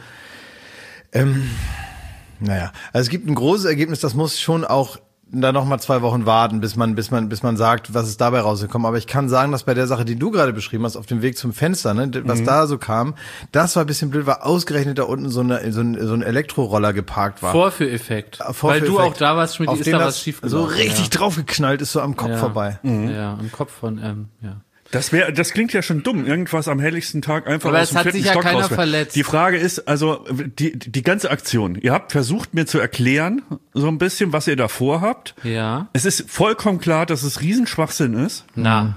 ähm, naja, also es gibt ein großes Ergebnis, das muss schon auch da noch mal zwei Wochen warten, bis man, bis man, bis man sagt, was ist dabei rausgekommen. Aber ich kann sagen, dass bei der Sache, die du gerade beschrieben hast, auf dem Weg zum Fenster, ne, was Mhm. da so kam, das war ein bisschen blöd, weil ausgerechnet da unten so, eine, so, ein, so ein Elektroroller geparkt war. Vorführeffekt. Weil Vorführeffekt. du auch da warst, Schmidt, Auf ist den da das was schief so richtig draufgeknallt ist, so am Kopf Ja. vorbei. Ja, am Kopf von, ähm, ja. das wäre, das klingt ja schon dumm. Irgendwas am helligsten Tag einfach Aber aus es dem hat vierten sich ja Stock keiner rauswerfen. verletzt. Die Frage ist, also die die ganze Aktion. Ihr habt versucht mir zu erklären, so ein bisschen, was ihr da vorhabt. Ja. Es ist vollkommen klar, dass es Riesenschwachsinn ist. Na.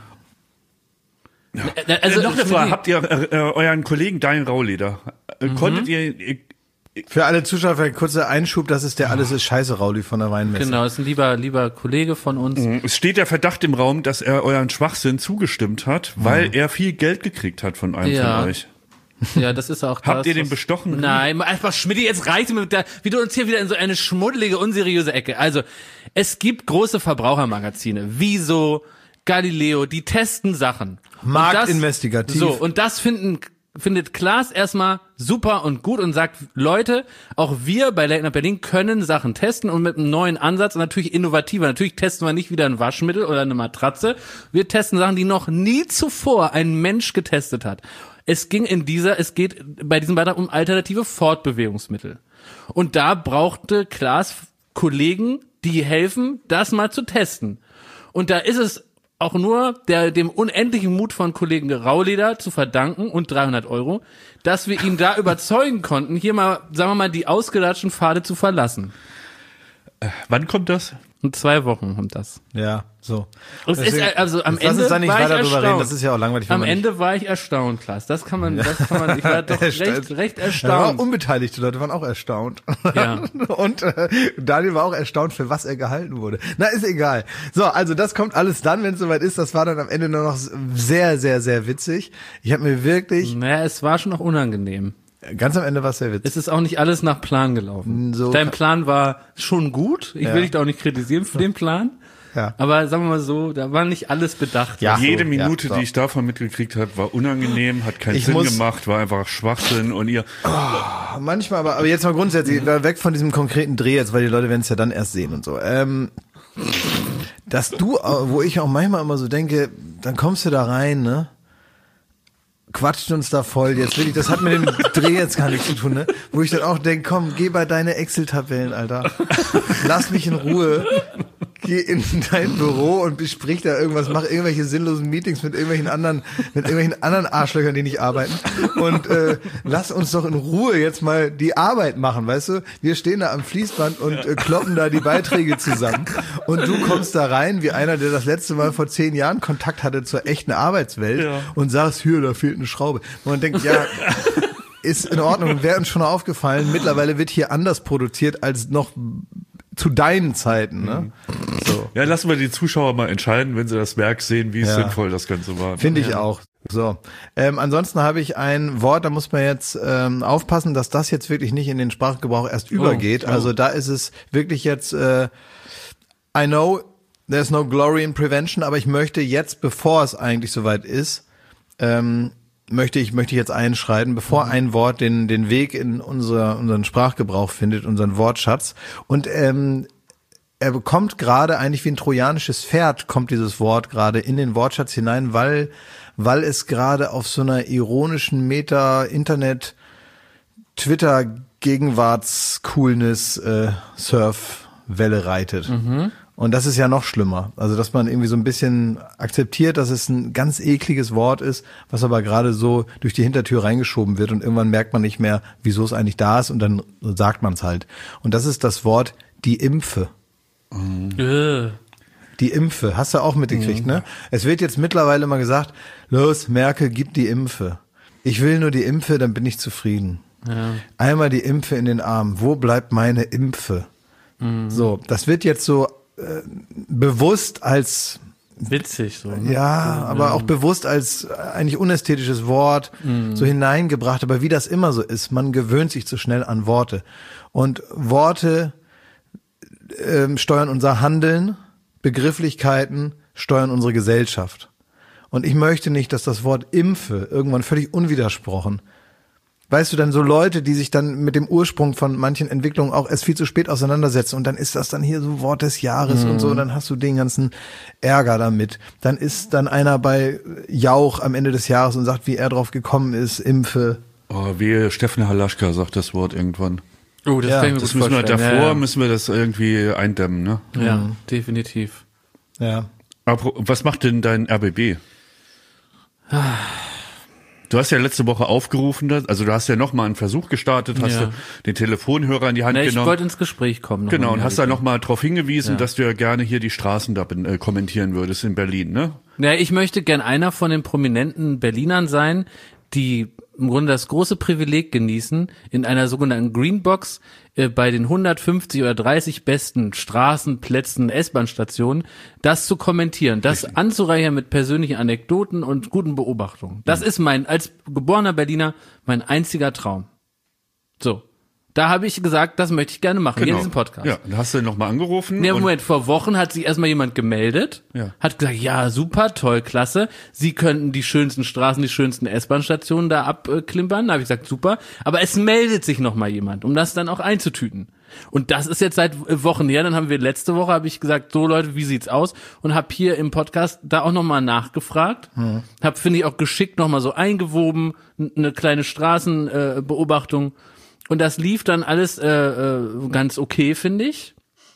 Äh, Also noch eine Schmidt, Frage: Habt ihr äh, äh, euren Kollegen Daniel Rauleder? Äh, Mhm. Konntet ihr? ihr Für alle Zuschauer vielleicht kurzer Einschub, das ist der Alles ist Scheiße Rauli von der Weinmesse. Genau, ist ein lieber, lieber Kollege von uns. Es steht der Verdacht im Raum, dass er euren Schwachsinn zugestimmt hat, weil er viel Geld gekriegt hat von einem Ja. von euch. Ja, das ist auch das. Habt ihr den was- bestochen? Nein, einfach Schmidt, jetzt reicht mit der, wie du uns hier wieder in so eine schmuddelige, unseriöse Ecke. Also, es gibt große Verbrauchermagazine, Wieso, Galileo, die testen Sachen. Und Marktinvestigativ. Das, so, und das finden, findet Klaas erstmal super und gut und sagt, Leute, auch wir bei Late Night Berlin können Sachen testen und mit einem neuen Ansatz, natürlich innovativer. Natürlich testen wir nicht wieder ein Waschmittel oder eine Matratze. Wir testen Sachen, die noch nie zuvor ein Mensch getestet hat. Es ging in dieser, es geht bei diesem Beitrag um alternative Fortbewegungsmittel. Und da brauchte Klaas Kollegen, die helfen, das mal zu testen. Und da ist es auch nur der, dem unendlichen Mut von Kollegen Rauleder zu verdanken und dreihundert Euro, dass wir ihn da überzeugen konnten, hier mal, sagen wir mal, die ausgelatschten Pfade zu verlassen. Wann kommt das? In zwei Wochen kommt das. Ja, so. Und es ist, Deswegen- also am Jetzt lass Ende uns da nicht war ich weiter drüber erstaunt. reden, das ist ja auch langweilig. wenn Am man nicht- Ende war ich erstaunt, Klaas. Das kann man, das kann man, ich war doch recht, recht Ja, auch erstaunt. unbeteiligte Leute waren auch erstaunt. Ja. Und äh, Daniel war auch erstaunt, für was er gehalten wurde. Na, ist egal. So, also das kommt alles dann, wenn es soweit ist. Das war dann am Ende nur noch sehr, sehr, sehr witzig. Ich habe mir wirklich, Naja, es war schon noch unangenehm. ganz am Ende war es sehr witzig. Es ist auch nicht alles nach Plan gelaufen. So Dein kann- Plan war schon gut. Ich Ja. will dich da auch nicht kritisieren für den Plan. Ja. Aber sagen wir mal so, da war nicht alles bedacht. Ja. Jede so, Minute, ja, so. die ich davon mitgekriegt habe, war unangenehm, hat keinen Ich Sinn muss- gemacht, war einfach Schwachsinn und ihr. Manchmal, aber, aber jetzt mal grundsätzlich, weg von diesem konkreten Dreh jetzt, weil die Leute werden es ja dann erst sehen und so. Ähm, dass du, wo ich auch manchmal immer so denke, dann kommst du da rein, ne? Quatscht uns da voll jetzt wirklich, das hat mit dem Dreh jetzt gar nichts zu tun, ne? Wo ich dann auch denke, komm, geh bei deine Excel-Tabellen, Alter. Lass mich in Ruhe. geh in dein Büro und besprich da irgendwas, mach irgendwelche sinnlosen Meetings mit irgendwelchen anderen, mit irgendwelchen anderen Arschlöchern, die nicht arbeiten. Und äh, lass uns doch in Ruhe jetzt mal die Arbeit machen, weißt du? Wir stehen da am Fließband und äh, kloppen da die Beiträge zusammen. Und du kommst da rein, wie einer, der das letzte Mal vor zehn Jahren Kontakt hatte zur echten Arbeitswelt Ja. und sagst, hier, da fehlt eine Schraube. Und man denkt, ja, ist in Ordnung, wäre uns schon aufgefallen. Mittlerweile wird hier anders produziert als noch zu deinen Zeiten, ne? So. Ja, lassen wir die Zuschauer mal entscheiden, wenn sie das Werk sehen, wie Ja. sinnvoll das Ganze war. Finde ich auch. So. Ähm, ansonsten habe ich ein Wort, da muss man jetzt ähm, aufpassen, dass das jetzt wirklich nicht in den Sprachgebrauch erst übergeht. oh. Also da ist es wirklich jetzt, äh, I know there's no glory in prevention, aber ich möchte jetzt, bevor es eigentlich soweit ist, ähm, möchte ich möchte ich jetzt einschreiten, bevor ein Wort den den Weg in unser unseren Sprachgebrauch findet, unseren Wortschatz. Und ähm, er bekommt gerade eigentlich wie ein trojanisches Pferd, kommt dieses Wort gerade in den Wortschatz hinein, weil weil es gerade auf so einer ironischen Meta-Internet Twitter-Gegenwarts-Coolness äh, Surf-Welle reitet. Und das ist ja noch schlimmer. Also, dass man irgendwie so ein bisschen akzeptiert, dass es ein ganz ekliges Wort ist, was aber gerade so durch die Hintertür reingeschoben wird und irgendwann merkt man nicht mehr, wieso es eigentlich da ist und dann sagt man es halt. Und das ist das Wort die Impfe. Äh. Die Impfe, hast du auch mitgekriegt, ne? Es wird jetzt mittlerweile immer gesagt, los, Merkel, gib die Impfe. Ich will nur die Impfe, dann bin ich zufrieden. Ja. Einmal die Impfe in den Arm. Wo bleibt meine Impfe? So, das wird jetzt so äh, bewusst als, Witzig so. Ne? ja, aber auch bewusst als eigentlich unästhetisches Wort so hineingebracht. Aber wie das immer so ist, man gewöhnt sich zu schnell an Worte. Und Worte ähm, steuern unser Handeln, Begrifflichkeiten steuern unsere Gesellschaft. Und ich möchte nicht, dass das Wort Impfe irgendwann völlig unwidersprochen, weißt du, dann so Leute, die sich dann mit dem Ursprung von manchen Entwicklungen auch erst viel zu spät auseinandersetzen und dann ist das dann hier so Wort des Jahres und so und dann hast du den ganzen Ärger damit. Dann ist dann einer bei Jauch am Ende des Jahres und sagt, wie er drauf gekommen ist, Impfe. Oh, wie Steffen Halaschka sagt das Wort irgendwann. Oh, das Ja, kann ich mir Das gut müssen wir vorstellen. davor, ja, ja. müssen wir das irgendwie eindämmen, ne? Ja, definitiv. Ja. Aber was macht denn dein R B B? Du hast ja letzte Woche aufgerufen, also du hast ja nochmal einen Versuch gestartet, hast Ja. du den Telefonhörer in die Hand Na, ich genommen. wollte ins Gespräch kommen. noch Genau, mal und mehr hast da mit dir. nochmal darauf hingewiesen, Ja. dass du ja gerne hier die Straßen da äh, kommentieren würdest in Berlin, ne? Ja, ich möchte gern einer von den prominenten Berlinern sein, die im Grunde das große Privileg genießen, in einer sogenannten Greenbox äh, bei den hundertfünfzig oder dreißig besten Straßen, Plätzen, S-Bahn-Stationen das zu kommentieren, das anzureichern mit persönlichen Anekdoten und guten Beobachtungen. Das ist mein, als geborener Berliner, mein einziger Traum. So. Da habe ich gesagt, das möchte ich gerne machen, hier in diesem Podcast. Ja, da hast du nochmal angerufen. Nee, und- Moment, vor Wochen hat sich erstmal jemand gemeldet, Ja. hat gesagt, ja, super, toll, klasse, Sie könnten die schönsten Straßen, die schönsten S-Bahn-Stationen da abklimpern. Da habe ich gesagt, super, aber es meldet sich nochmal jemand, um das dann auch einzutüten. Und das ist jetzt seit Wochen her, dann haben wir letzte Woche, habe ich gesagt, so Leute, wie sieht's aus? Und habe hier im Podcast da auch nochmal nachgefragt, hm. habe, finde ich, auch geschickt nochmal so eingewoben, n- eine kleine Straßenbeobachtung, äh, Beobachtung. Und das lief dann alles äh, äh, ganz okay, finde ich.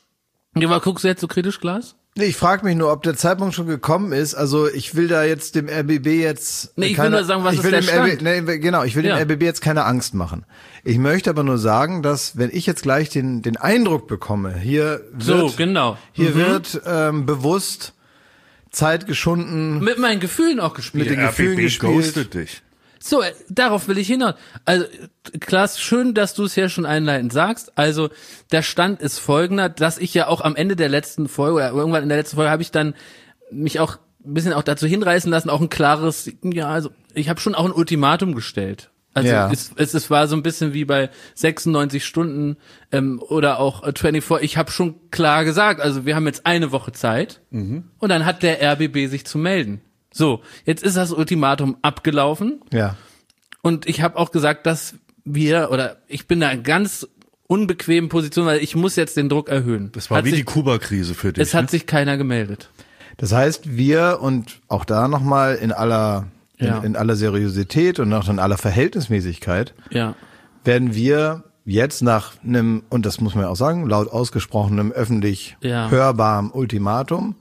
Ja, aber guckst du jetzt so kritisch, Klaas? Nee, ich frage mich nur, ob der Zeitpunkt schon gekommen ist. Also ich will da jetzt dem R B B jetzt Nee, ich keine, will nur sagen, was ich ist will der dem R B, Stand? nee, genau, ich will Ja. dem R B B jetzt keine Angst machen. Ich möchte aber nur sagen, dass wenn ich jetzt gleich den den Eindruck bekomme, hier wird So, genau. hier Mhm. wird ähm, bewusst Zeit geschunden. Mit meinen Gefühlen auch gespielt. Mit den R B Gefühlen B gespielt. ghostet dich. So, äh, darauf will ich hinaus. Also, Klaas, schön, dass du es ja schon einleitend sagst. Also, der Stand ist folgender, dass ich ja auch am Ende der letzten Folge, oder irgendwann in der letzten Folge, habe ich dann mich auch ein bisschen auch dazu hinreißen lassen, auch ein klares, ja, also, ich habe schon auch ein Ultimatum gestellt. Also, Ja. es, es, es war so ein bisschen wie bei sechsundneunzig Stunden ähm, oder auch äh, vierundzwanzig. Ich habe schon klar gesagt, also wir haben jetzt eine Woche Zeit und dann hat der R B B sich zu melden. So, jetzt ist das Ultimatum abgelaufen. Ja. Und ich habe auch gesagt, dass wir, oder ich bin da in ganz unbequemen Position, weil ich muss jetzt den Druck erhöhen. Das war hat wie sich, die Kuba-Krise für dich. Es hat ne? sich keiner gemeldet. Das heißt, wir und auch da nochmal in aller in, Ja. in aller Seriosität und auch in aller Verhältnismäßigkeit Ja. werden wir jetzt nach einem, und das muss man ja auch sagen, laut ausgesprochenem, öffentlich Ja. hörbarem Ultimatum,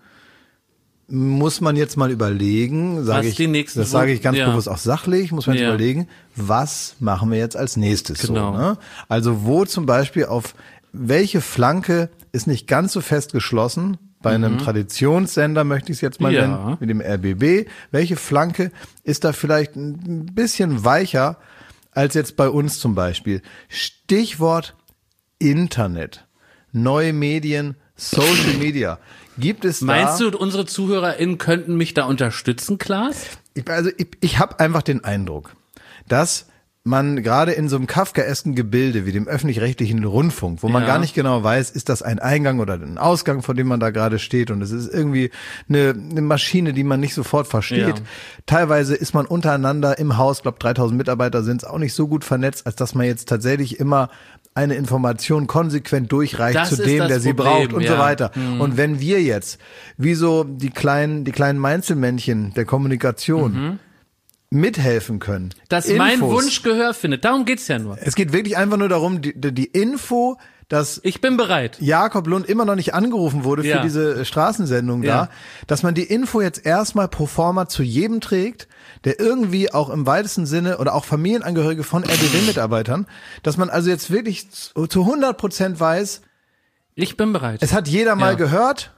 muss man jetzt mal überlegen, sage Was ich, die nächsten das sage ich ganz ja. bewusst auch sachlich, muss man jetzt Ja. überlegen, was machen wir jetzt als nächstes Genau. so, ne? Also wo zum Beispiel auf welche Flanke ist nicht ganz so fest geschlossen, bei einem Traditionssender möchte ich es jetzt mal Mhm. Ja. nennen, mit dem R B B, welche Flanke ist da vielleicht ein bisschen weicher als jetzt bei uns zum Beispiel? Stichwort Internet, neue Medien, Social Media. Gibt es da... Meinst du, unsere ZuhörerInnen könnten mich da unterstützen, Klaas? Ich, also ich, ich habe einfach den Eindruck, dass man gerade in so einem kafkaesken Gebilde wie dem öffentlich-rechtlichen Rundfunk, wo man Ja. gar nicht genau weiß, ist das ein Eingang oder ein Ausgang, vor dem man da gerade steht, und es ist irgendwie eine, eine Maschine, die man nicht sofort versteht. Ja. Teilweise ist man untereinander im Haus, glaube dreitausend Mitarbeiter sind es, auch nicht so gut vernetzt, als dass man jetzt tatsächlich immer eine Information konsequent durchreicht Das zu ist dem, das der sie Problem, braucht und ja. so weiter. Und wenn wir jetzt, wie so die kleinen, die kleinen Meinzelmännchen der Kommunikation, mithelfen können. Dass mein Infos. Wunsch Gehör findet. Darum geht's ja nur. Es geht wirklich einfach nur darum, die, die Info, dass Ich bin bereit. Jakob Lund immer noch nicht angerufen wurde für Ja. diese Straßensendung Ja. da, dass man die Info jetzt erstmal pro forma zu jedem trägt, der irgendwie auch im weitesten Sinne oder auch Familienangehörige von R B B-Mitarbeitern, dass man also jetzt wirklich zu, zu hundert Prozent weiß, Ich bin bereit. es hat jeder mal Ja. gehört.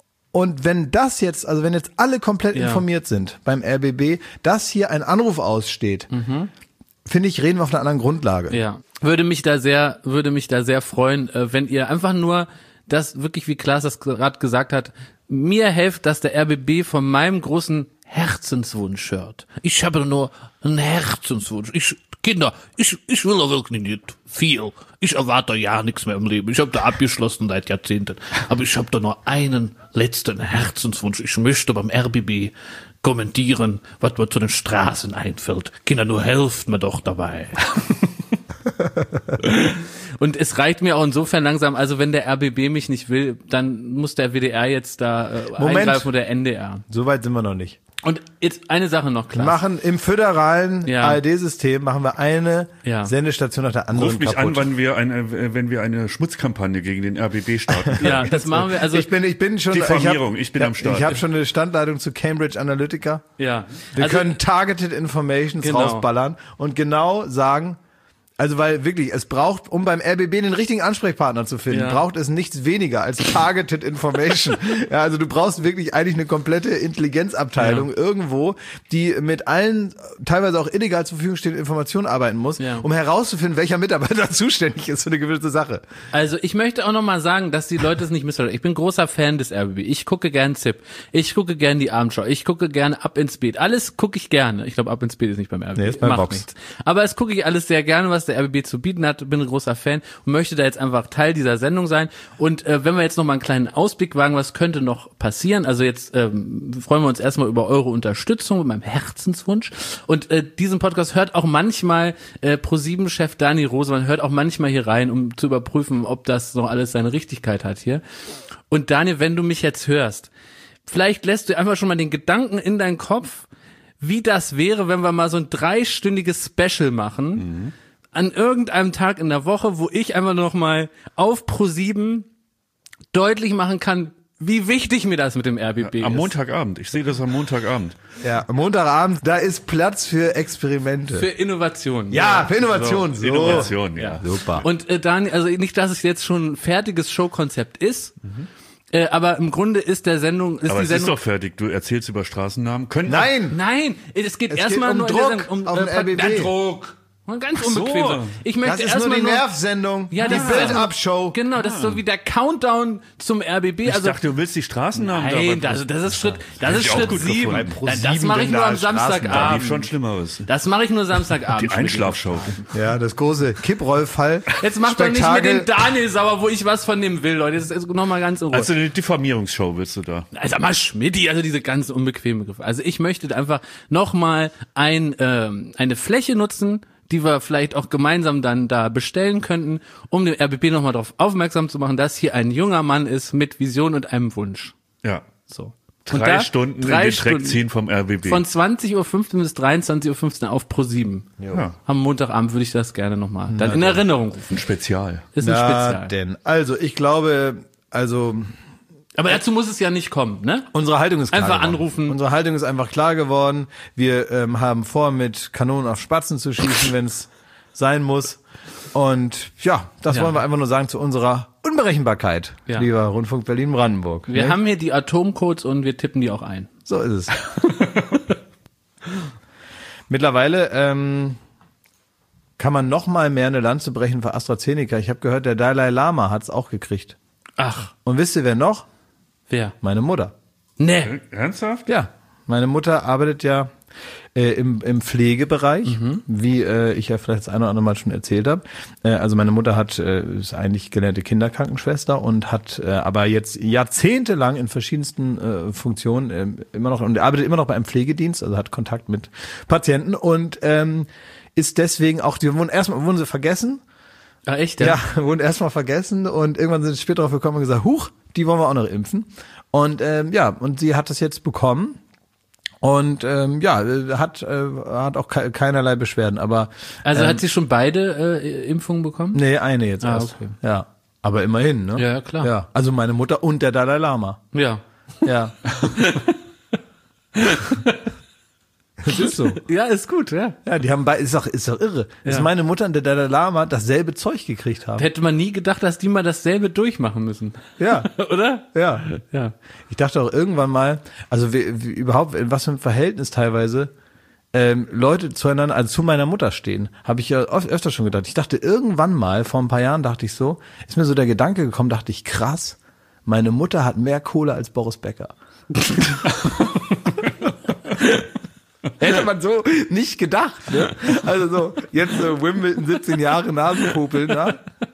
Und wenn das jetzt, also wenn jetzt alle komplett Ja. informiert sind beim R B B, dass hier ein Anruf aussteht, finde ich, reden wir auf einer anderen Grundlage. Ja, würde mich da sehr, würde mich da sehr freuen, äh, wenn ihr einfach nur das wirklich, wie Klaas das gerade gesagt hat, mir helft, dass der R B B von meinem großen Herzenswunsch hört. Ich habe nur einen Herzenswunsch. Ich, Kinder, ich, ich will doch wirklich nicht viel. Ich erwarte ja nichts mehr im Leben. Ich habe da abgeschlossen seit Jahrzehnten. Aber ich habe da nur einen letzten Herzenswunsch. Ich möchte beim R B B kommentieren, was mir zu den Straßen einfällt. Kinder, nur helft mir doch dabei. Und es reicht mir auch insofern langsam, also wenn der R B B mich nicht will, dann muss der W D R jetzt da äh, Moment. eingreifen oder N D R. So weit sind wir noch nicht. Und jetzt eine Sache noch, Wir klar. machen im föderalen Ja. A R D-System machen wir eine Ja. Sendestation nach der anderen Ruf mich kaputt. an, wenn wir eine, wenn wir eine Schmutzkampagne gegen den R B B starten. Ja, das machen wir, also, ich bin, ich bin schon, Diffamierung, ich, hab, ich bin ja, am Start. Ich habe schon eine Standleitung zu Cambridge Analytica. ja. Wir also, können Targeted Informations Genau. rausballern und genau sagen, also weil wirklich, es braucht, um beim R B B den richtigen Ansprechpartner zu finden, Ja. braucht es nichts weniger als Targeted Information. Ja, also du brauchst wirklich eigentlich eine komplette Intelligenzabteilung Ja. irgendwo, die mit allen teilweise auch illegal zur Verfügung stehenden Informationen arbeiten muss, Ja. um herauszufinden, welcher Mitarbeiter zuständig ist für eine gewisse Sache. Also ich möchte auch noch mal sagen, dass die Leute es nicht missverstehen. Ich bin großer Fan des R B B. Ich gucke gern Z I P. Ich gucke gern die Abendschau. Ich gucke gerne Ab ins Beet. Alles gucke ich gerne. Ich glaube, Ab ins Beet ist nicht beim R B B. Nee, ist bei Macht Vox. nichts. Aber es gucke ich alles sehr gerne, was der R B B zu bieten hat. Bin ein großer Fan und möchte da jetzt einfach Teil dieser Sendung sein. Und äh, wenn wir jetzt noch mal einen kleinen Ausblick wagen, was könnte noch passieren? Also jetzt ähm, freuen wir uns erstmal über eure Unterstützung mit meinem Herzenswunsch. Und äh, diesen Podcast hört auch manchmal äh, ProSieben-Chef Dani Rosemann, hört auch manchmal hier rein, um zu überprüfen, ob das noch alles seine Richtigkeit hat hier. Und Daniel, wenn du mich jetzt hörst, vielleicht lässt du einfach schon mal den Gedanken in deinen Kopf, wie das wäre, wenn wir mal so ein dreistündiges Special machen, mhm. an irgendeinem Tag in der Woche, wo ich einfach noch mal auf ProSieben deutlich machen kann, wie wichtig mir das mit dem R B B Am ist. Montagabend. Ich sehe das am Montagabend. Ja, am Montagabend, da ist Platz für Experimente. Für Innovation. ja, für Innovation. So. Innovation, ja. Super. Und äh, Daniel, also nicht, dass es jetzt schon ein fertiges Showkonzept ist, Mhm. äh, aber im Grunde ist der Sendung, ist Aber die es ist Sendung. doch fertig. Du erzählst über Straßennamen. Können Nein! Nein, es geht Es erstmal geht um nur in der Druck Sendung um auf dem R B B. Der Druck. Ganz so. unbequem. So. Ich möchte Das ist erstmal nur die Nervsendung, Ja, die das ist- Build-Up-Show. Genau, das ist so wie der Countdown zum R B B. Ich also dachte, du willst die Straßennamen nein, da. also das ist Schritt, das ist ich auch Schritt gut sieben. gefunden. Bei Das ProSieben mache ich denn nur da am als Straßenbahn? Da lief Samstagabend. schon Schlimmeres. Das mache ich nur Samstagabend. Die Einschlafshow. Ja, das große Kipprollfall. Jetzt macht doch nicht mit Spektakel. den Daniel sauer, wo ich was von dem will, Leute. Das ist nochmal ganz in Ruhe. Also eine Diffamierungsshow willst du da. Also mal Schmidti, also diese ganz unbequeme Begriffe. Also ich möchte einfach nochmal ein, ähm, eine Fläche nutzen, die wir vielleicht auch gemeinsam dann da bestellen könnten, um den R B B nochmal darauf aufmerksam zu machen, dass hier ein junger Mann ist mit Vision und einem Wunsch. Ja. So. Und Drei da Stunden drei in die Dreck Stunden ziehen vom R B B. Von zwanzig Uhr fünfzehn bis dreiundzwanzig Uhr fünfzehn auf Pro sieben. Ja. Am Montagabend würde ich das gerne nochmal dann in Erinnerung rufen. Ein Spezial. Ist ein Na Spezial. denn. Also, ich glaube, also Aber dazu muss es ja nicht kommen, ne? unsere Haltung ist klar Einfach geworden. anrufen. Unsere Haltung ist einfach klar geworden. Wir ähm, haben vor, mit Kanonen auf Spatzen zu schießen, wenn es sein muss. Und ja, das Ja. wollen wir einfach nur sagen zu unserer Unberechenbarkeit, Ja. lieber Rundfunk Berlin-Brandenburg. Wir ne? haben hier die Atomcodes und wir tippen die auch ein. So ist es. Mittlerweile ähm, kann man noch mal mehr eine Lanze brechen für AstraZeneca. Ich habe gehört, der Dalai Lama hat es auch gekriegt. Ach, Und wisst ihr, wer noch? wer? Meine Mutter. Nee. Ernsthaft? Ja, meine Mutter arbeitet ja äh, im, im Pflegebereich, wie äh, ich ja vielleicht das eine oder andere Mal schon erzählt habe. Äh, also meine Mutter hat äh, ist eigentlich gelernte Kinderkrankenschwester und hat äh, aber jetzt jahrzehntelang in verschiedensten äh, Funktionen äh, immer noch und arbeitet immer noch bei einem Pflegedienst, also hat Kontakt mit Patienten und ähm, ist deswegen auch, die wurden erstmal wurden sie vergessen. Ah, echt? Ja, wurden erstmal vergessen und irgendwann sind sie später drauf gekommen und gesagt, huch, die wollen wir auch noch impfen. Und ähm, ja, und sie hat das jetzt bekommen und ähm, ja, hat äh, hat auch ke keinerlei Beschwerden, aber Also ähm, hat sie schon beide äh, Impfungen bekommen? nee, eine jetzt Ah, erst. okay. Ja, aber immerhin, ne? Ja, klar. Ja, also meine Mutter und der Dalai Lama. Ja. Ja. Das ist so. Ja, ist gut, ja. Ja, die haben bei ist doch ist doch irre, dass Ja. meine Mutter und der Dalai Lama dasselbe Zeug gekriegt haben. Hätte man nie gedacht, dass die mal dasselbe durchmachen müssen. Ja. Oder? Ja. Ja. Ich dachte auch irgendwann mal, also wie, wie, überhaupt, in was für ein Verhältnis teilweise ähm, Leute zueinander, also zu meiner Mutter stehen, habe ich ja oft, öfter schon gedacht. Ich dachte irgendwann mal, vor ein paar Jahren dachte ich so, ist mir so der Gedanke gekommen, dachte ich, krass, meine Mutter hat mehr Kohle als Boris Becker. Hätte man so nicht gedacht, ne? Also so, jetzt so Wimbledon, siebzehn Jahre Nasenpopeln, ne?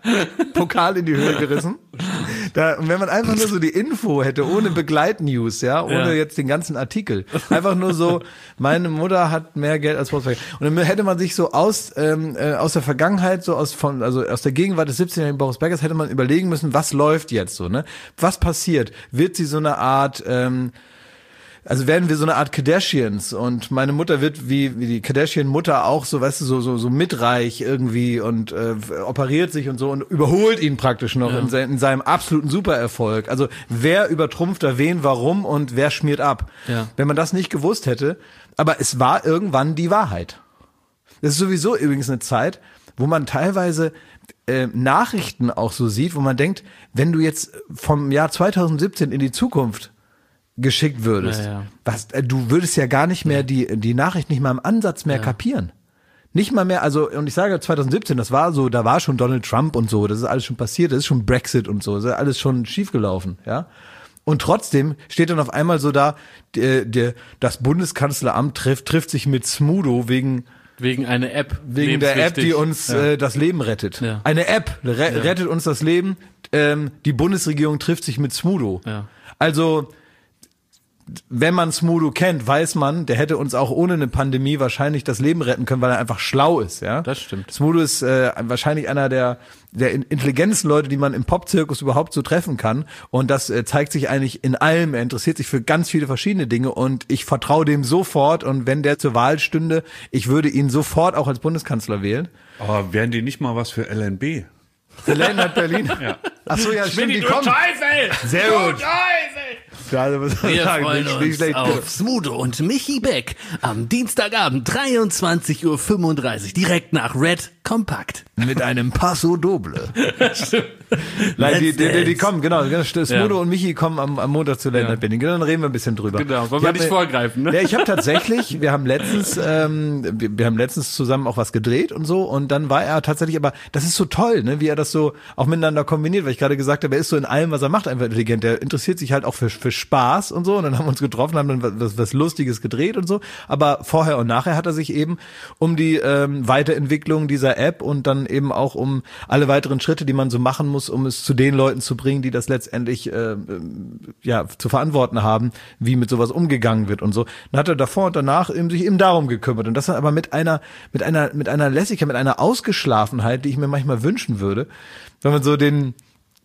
Pokal in die Höhe gerissen. Da, und wenn man einfach nur so die Info hätte, ohne Begleitnews, ja, ohne Ja. jetzt den ganzen Artikel, einfach nur so, meine Mutter hat mehr Geld als Boris Becker. Und dann hätte man sich so aus ähm, äh, aus der Vergangenheit, so aus von also aus der Gegenwart des siebzehnjährigen Boris Beckers, hätte man überlegen müssen, was läuft jetzt so, ne? Was passiert? Wird sie so eine Art ähm, Also werden wir so eine Art Kardashians und meine Mutter wird wie, wie die Kardashian-Mutter auch so, weißt du, so, so, so mitreich irgendwie und äh, operiert sich und so und überholt ihn praktisch noch Ja. in, se in seinem absoluten Supererfolg. Also wer übertrumpft da wen, warum und wer schmiert ab? Ja. Wenn man das nicht gewusst hätte, aber es war irgendwann die Wahrheit. Das ist sowieso übrigens eine Zeit, wo man teilweise äh, Nachrichten auch so sieht, wo man denkt, wenn du jetzt vom Jahr zweitausendsiebzehn in die Zukunft geschickt würdest, Ja, ja. was äh, du würdest ja gar nicht mehr die die Nachricht nicht mal im Ansatz mehr kapieren. Nicht mal mehr, also und ich sage zweitausendsiebzehn, das war so, da war schon Donald Trump und so, das ist alles schon passiert, das ist schon Brexit und so, das ist alles schon schiefgelaufen, ja. Und trotzdem steht dann auf einmal so da, der, der, das Bundeskanzleramt trifft trifft sich mit Smudo wegen Wegen einer App. wegen der App, die Lebenswichtig. uns Ja. äh, das Leben rettet. Ja. Eine App re rettet uns das Leben. Ähm, die Bundesregierung trifft sich mit Smudo. Ja. Also wenn man Smudo kennt, weiß man, der hätte uns auch ohne eine Pandemie wahrscheinlich das Leben retten können, weil er einfach schlau ist, ja. Das stimmt. Smudo ist äh, wahrscheinlich einer der der intelligentesten Leute, die man im Popzirkus überhaupt so treffen kann. Und das äh, zeigt sich eigentlich in allem. Er interessiert sich für ganz viele verschiedene Dinge und ich vertraue dem sofort. Und wenn der zur Wahl stünde, ich würde ihn sofort auch als Bundeskanzler wählen. Aber wären die nicht mal was für L N B? Der Länder Berlin. Ja. Ach so, ja, stimmt, die kommen. Teufel! Sehr gut. Ja, also, muss man Wir sagen, freuen nicht- nicht uns schlecht. auf Smudo und Michi Beck am Dienstagabend dreiundzwanzig Uhr fünfunddreißig direkt nach Red Compact. Mit einem Passo Doble. Nein, die, die, die, die kommen, genau. genau, Smudo Ja. und Michi kommen am, am Montag zu Länder Berlin. Genau, dann reden wir ein bisschen drüber. Genau, wollen Ich wir hab nicht mir- vorgreifen, ne? Ja, ich habe tatsächlich, wir haben letztens, ähm, wir, wir haben letztens zusammen auch was gedreht und so und dann war er tatsächlich, aber das ist so toll, ne, wie er das so auch miteinander kombiniert, weil ich gerade gesagt habe, er ist so in allem, was er macht, einfach intelligent. Der interessiert sich halt auch für, für Spaß und so und dann haben wir uns getroffen, haben dann was, was Lustiges gedreht und so, aber vorher und nachher hat er sich eben um die ähm, Weiterentwicklung dieser App und dann eben auch um alle weiteren Schritte, die man so machen muss, um es zu den Leuten zu bringen, die das letztendlich äh, ja zu verantworten haben, wie mit sowas umgegangen wird und so. Dann hat er davor und danach eben sich eben darum gekümmert und das dann aber mit einer mit einer mit einer Lässigkeit, mit einer Ausgeschlafenheit, die ich mir manchmal wünschen würde, wenn man so den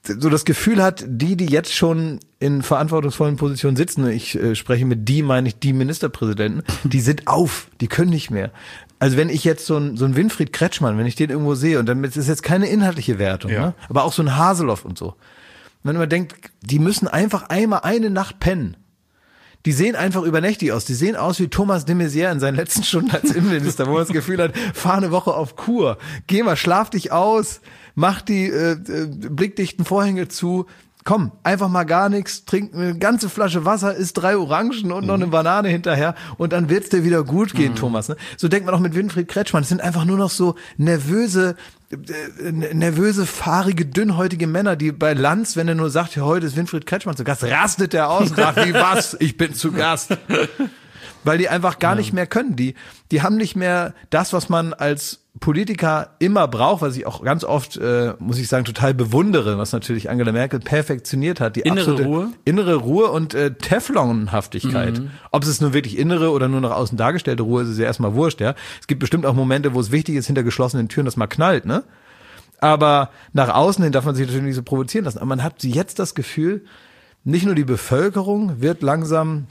so das Gefühl hat, die, die jetzt schon in verantwortungsvollen Positionen sitzen, ich äh, spreche mit die, meine ich die Ministerpräsidenten, die sind auf, die können nicht mehr. Also wenn ich jetzt so ein so ein Winfried Kretschmann, wenn ich den irgendwo sehe, und dann ist es jetzt keine inhaltliche Wertung, Ja. ne? Aber auch so ein Haseloff und so. Wenn man denkt, die müssen einfach einmal eine Nacht pennen. Die sehen einfach übernächtig aus. Die sehen aus wie Thomas de Maizière in seinen letzten Stunden als Innenminister, wo man das Gefühl hat, fahr eine Woche auf Kur. Geh mal, schlaf dich aus, mach die äh, äh, blickdichten Vorhänge zu. Komm, einfach mal gar nichts, trink eine ganze Flasche Wasser, isst drei Orangen und noch eine Banane hinterher und dann wird's dir wieder gut gehen, mhm. Thomas. Ne? So denkt man auch mit Winfried Kretschmann. Es sind einfach nur noch so nervöse, äh, nervöse, fahrige, dünnhäutige Männer, die bei Lanz, wenn er nur sagt, ja, heute ist Winfried Kretschmann zu Gast, rastet er aus und sagt, wie was, ich bin zu Gast. Weil die einfach gar ja. nicht mehr können. Die, die haben nicht mehr das, was man als Politiker immer braucht, was ich auch ganz oft, äh, muss ich sagen, total bewundere, was natürlich Angela Merkel perfektioniert hat. Die innere absolute Ruhe? Innere Ruhe und äh, Teflonhaftigkeit. Mhm. Ob es nun wirklich innere oder nur nach außen dargestellte Ruhe ist, ist ja erstmal wurscht, ja. Es gibt bestimmt auch Momente, wo es wichtig ist, hinter geschlossenen Türen, dass man knallt, ne? Aber nach außen hin darf man sich natürlich nicht so provozieren lassen. Aber man hat jetzt das Gefühl, nicht nur die Bevölkerung wird langsam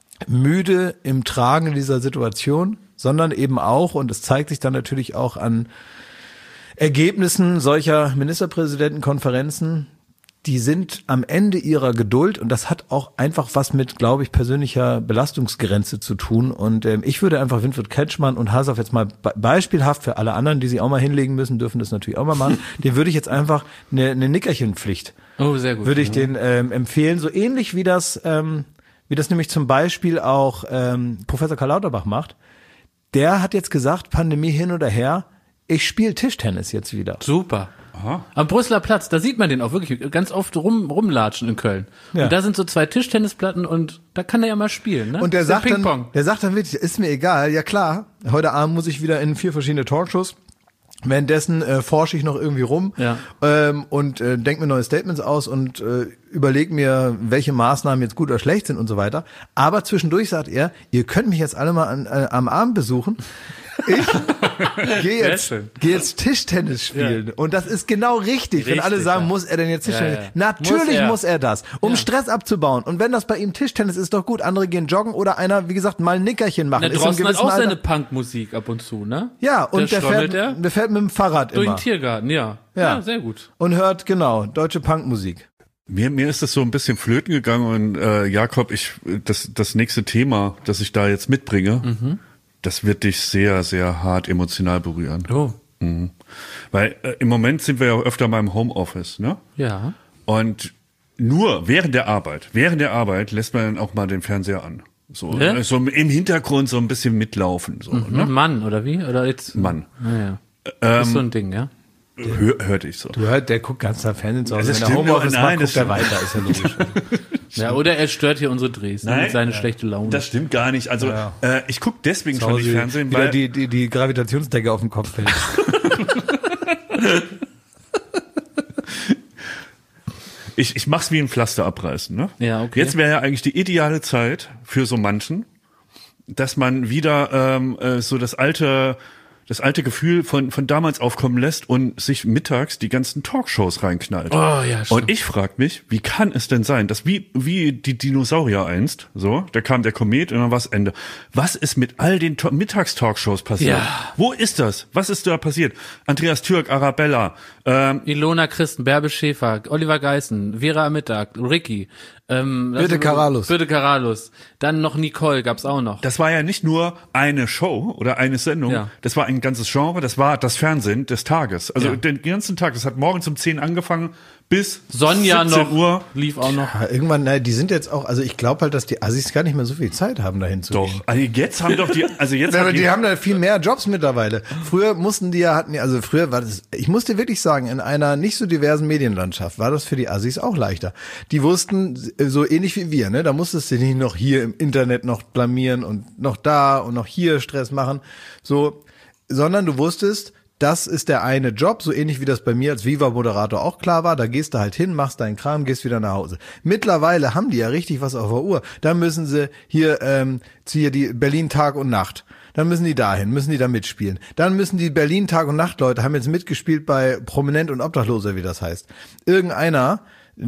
müde im Tragen dieser Situation, sondern eben auch, und es zeigt sich dann natürlich auch an Ergebnissen solcher Ministerpräsidentenkonferenzen, die sind am Ende ihrer Geduld, und das hat auch einfach was mit, glaube ich, persönlicher Belastungsgrenze zu tun. Und ähm, ich würde einfach Winfried Kretschmann und Haseloff jetzt mal be- beispielhaft für alle anderen, die sie auch mal hinlegen müssen, dürfen das natürlich auch mal machen, den würde ich jetzt einfach eine, eine Nickerchenpflicht, oh, sehr gut, würde ich ja. den ähm, empfehlen, so ähnlich wie das ähm, wie das nämlich zum Beispiel auch ähm, Professor Karl Lauterbach macht. Der hat jetzt gesagt, Pandemie hin oder her, ich spiele Tischtennis jetzt wieder. Super. Aha. Am Brüsseler Platz, da sieht man den auch wirklich ganz oft rum, rumlatschen in Köln. Ja. Und da sind so zwei Tischtennisplatten und da kann er ja mal spielen, ne? Und der Das ist sagt dann, Ping-Pong. der sagt dann wirklich, ist mir egal, ja klar, heute Abend muss ich wieder in vier verschiedene Talkshows. Währenddessen äh, forsche ich noch irgendwie rum ja. ähm, und äh, denke mir neue Statements aus und äh, überlege mir, welche Maßnahmen jetzt gut oder schlecht sind und so weiter. Aber zwischendurch sagt er, ihr könnt mich jetzt alle mal an, äh, am Abend besuchen. Ich gehe jetzt, geh jetzt Tischtennis spielen. Ja. Und das ist genau richtig. richtig wenn alle sagen, ja. muss er denn jetzt Tischtennis? Ja, ja. Natürlich muss er. muss er das, um ja. Stress abzubauen. Und wenn das bei ihm Tischtennis ist, doch gut. Andere gehen joggen oder einer, wie gesagt, mal ein Nickerchen machen. Der Drosten hat auch Alter. seine Punkmusik ab und zu, ne? Ja, und der, der, fährt, der? der fährt mit dem Fahrrad durch immer. den Tiergarten, ja. ja. Ja, sehr gut. Und hört, genau, deutsche Punkmusik. Mir, mir ist das so ein bisschen flöten gegangen und äh, Jakob, ich das das nächste Thema, das ich da jetzt mitbringe, mhm. das wird dich sehr, sehr hart emotional berühren. Oh. Mhm. Weil äh, im Moment sind wir ja öfter mal im Homeoffice, ne? Ja. Und nur während der Arbeit, während der Arbeit lässt man dann auch mal den Fernseher an. So, ne? so im Hintergrund so ein bisschen mitlaufen. So, mhm. ne? Mann, oder wie? Oder jetzt? Mann. Ah, ja. Ähm, ist so ein Ding, ja? Hör, hörte ich so. Du hört, der guckt ganz nach Fernsehen zu Hause. Das Wenn er Homeoffice nein, macht, das guckt er weiter, ist ja logisch. Ja, oder er stört hier unsere Drehs ne, mit seiner ja. schlechten Laune. Das stimmt gar nicht. Also ja. äh, ich gucke deswegen schon nicht Fernsehen, weil weil die, die, die Gravitationsdecke auf dem Kopf fällt. ich, ich mach's wie ein Pflaster abreißen. Ne? Ja, okay. Jetzt wäre ja eigentlich die ideale Zeit für so manchen, dass man wieder ähm, äh, so das alte das alte Gefühl von von damals aufkommen lässt und sich mittags die ganzen Talkshows reinknallt. Oh, ja, stimmt. Und ich frag mich, wie kann es denn sein, dass wie wie die Dinosaurier einst, so, da kam der Komet und dann war's Ende. Was ist mit all den to- Mittagstalkshows passiert? Ja. Wo ist das? Was ist da passiert? Andreas Türk, Arabella, ähm, Ilona Christen, Bärbe Schäfer, Oliver Geißen, Vera am Mittag, Ricky, ähm, Birte Karalus. Birte Karalus. Dann noch Nicole gab's auch noch. das war ja nicht nur eine Show oder eine Sendung, Ja. das war ein ganzes Genre, das war das Fernsehen des Tages. Also Ja. den ganzen Tag, das hat morgens um zehn angefangen bis Sonja siebzehn noch Uhr. lief auch noch. Ja, irgendwann, nein, die sind jetzt auch, also ich glaube halt, dass die Assis gar nicht mehr so viel Zeit haben, dahin zu gehen. Doch, also jetzt haben doch die, also jetzt Ja, haben aber die, die haben da viel mehr Jobs mittlerweile. Früher mussten die ja, hatten die, also früher war das, ich muss dir wirklich sagen, in einer nicht so diversen Medienlandschaft war das für die Assis auch leichter. Die wussten, so ähnlich wie wir, ne, da musstest du nicht noch hier im Internet noch blamieren und noch da und noch hier Stress machen, so, sondern du wusstest, das ist der eine Job, so ähnlich wie das bei mir als Viva-Moderator auch klar war. Da gehst du halt hin, machst deinen Kram, gehst wieder nach Hause. Mittlerweile haben die ja richtig was auf der Uhr. Da müssen sie hier, ähm, hier die Berlin Tag und Nacht. Dann müssen die dahin, müssen die da mitspielen. Dann müssen die Berlin Tag und Nacht Leute haben jetzt mitgespielt bei Prominent und Obdachloser, wie das heißt. Irgendeiner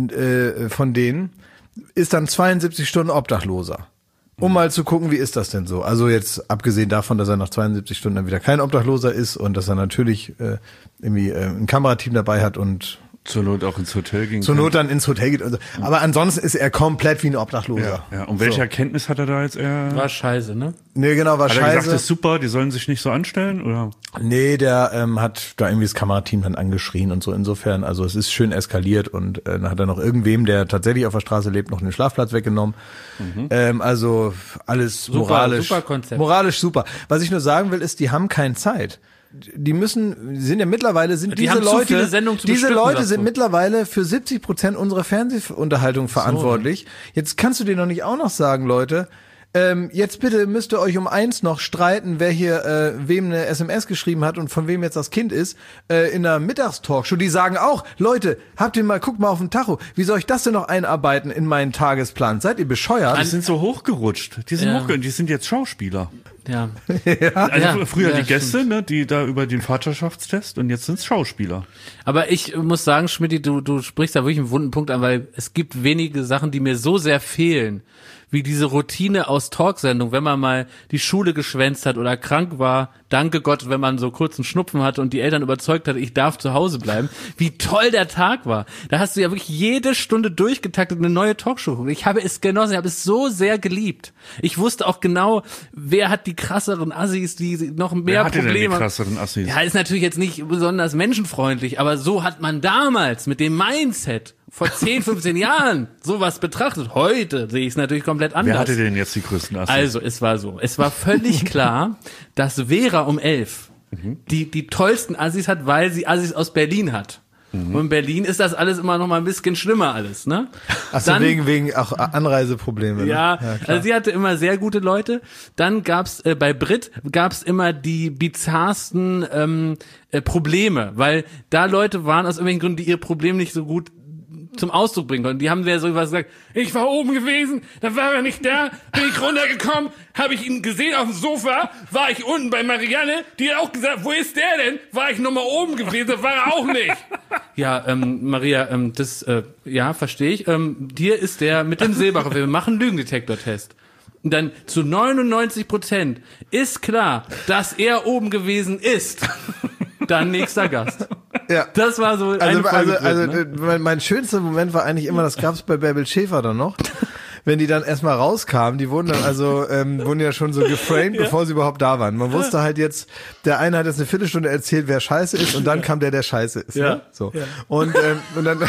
äh, von denen ist dann zweiundsiebzig Stunden Obdachloser. Um mal zu gucken, wie ist das denn so? Also jetzt abgesehen davon, dass er nach zweiundsiebzig Stunden dann wieder kein Obdachloser ist und dass er natürlich äh, irgendwie äh, ein Kamerateam dabei hat und zur Not auch ins Hotel ging. Zur Not dann ins Hotel geht. Also, aber ansonsten ist er komplett wie ein Obdachloser. Ja, ja. Und welche so. Erkenntnis hat er da jetzt? Er war scheiße, ne? Nee, genau, war hat scheiße. Hat er gesagt, das ist super, die sollen sich nicht so anstellen, oder? Nee, der ähm, hat da irgendwie das Kamerateam dann angeschrien und so. Insofern, also es ist schön eskaliert und äh, dann hat er noch irgendwem, der tatsächlich auf der Straße lebt, noch einen Schlafplatz weggenommen. Mhm. Ähm, also alles super, moralisch. Super Konzept. Moralisch super. Was ich nur sagen will, ist, die haben keine Zeit. Die müssen, die sind ja mittlerweile, sind die diese haben Leute, zu viele Sendungen zu diese Leute dazu. sind mittlerweile für siebzig Prozent unserer Fernsehunterhaltung verantwortlich. So. Jetzt kannst du dir noch nicht auch noch sagen, Leute, ähm, jetzt bitte müsst ihr euch um eins noch streiten, wer hier äh, wem eine S M S geschrieben hat und von wem jetzt das Kind ist, äh, in einer Mittagstalkshow. Die sagen auch, Leute, habt ihr mal, guckt mal auf den Tacho, wie soll ich das denn noch einarbeiten in meinen Tagesplan? Seid ihr bescheuert? Die sind so hochgerutscht. Die sind ja. hochgerutscht, die sind jetzt Schauspieler. Ja. ja. Also ja, früher ja, die Gäste, ne, die da über den Vaterschaftstest und jetzt sind's Schauspieler. Aber ich muss sagen, Schmidti, du, du sprichst da wirklich einen wunden Punkt an, weil es gibt wenige Sachen, die mir so sehr fehlen, wie diese Routine aus Talksendung, wenn man mal die Schule geschwänzt hat oder krank war, danke Gott, wenn man so kurzen Schnupfen hatte und die Eltern überzeugt hat, ich darf zu Hause bleiben, wie toll der Tag war. Da hast du ja wirklich jede Stunde durchgetaktet eine neue Talkshow. Ich habe es genossen, ich habe es so sehr geliebt. Ich wusste auch genau, wer hat die krasseren Assis, die noch mehr wer hatte Probleme. Denn die krasseren Assis? Ja, ist natürlich jetzt nicht besonders menschenfreundlich, aber so hat man damals mit dem Mindset vor zehn, fünfzehn Jahren sowas betrachtet. Heute sehe ich es natürlich komplett anders. Wer hatte denn jetzt die größten Assis? Also, es war so. Es war völlig klar, dass Vera um elf mhm. die die tollsten Assis hat, weil sie Assis aus Berlin hat. Mhm. Und in Berlin ist das alles immer noch mal ein bisschen schlimmer alles, ne? Ach so, Dann, wegen, wegen auch Anreiseprobleme. Ne? Ja, ja also sie hatte immer sehr gute Leute. Dann gab's äh, bei Brit gab's immer die bizarrsten ähm, äh, Probleme, weil da Leute waren aus irgendwelchen Gründen, die ihr Problem nicht so gut zum Ausdruck bringen konnten. Die haben ja so was gesagt, ich war oben gewesen, da war er nicht da, bin ich runtergekommen, habe ich ihn gesehen auf dem Sofa, war ich unten bei Marianne, die hat auch gesagt, wo ist der denn? War ich nochmal oben gewesen, war er auch nicht. Ja, ähm, Maria, ähm, das, äh, ja, verstehe ich. Ähm, dir ist der mit dem Silberer, wir machen einen Lügendetektor-Test. Und dann zu neunundneunzig Prozent ist klar, dass er oben gewesen ist. Dann nächster Gast. Ja. Das war so eine also, Folge also, also drin, ne? mein, mein schönster Moment war eigentlich immer, das gab's bei Bärbel Schäfer dann noch, wenn die dann erstmal rauskamen, die wurden dann also, ähm, wurden ja schon so geframed, ja. bevor sie überhaupt da waren. Man wusste halt jetzt, der eine hat jetzt eine Viertelstunde erzählt, wer scheiße ist und dann kam der, der scheiße ist. Ja. Ne? So. Ja. Und, ähm, und dann.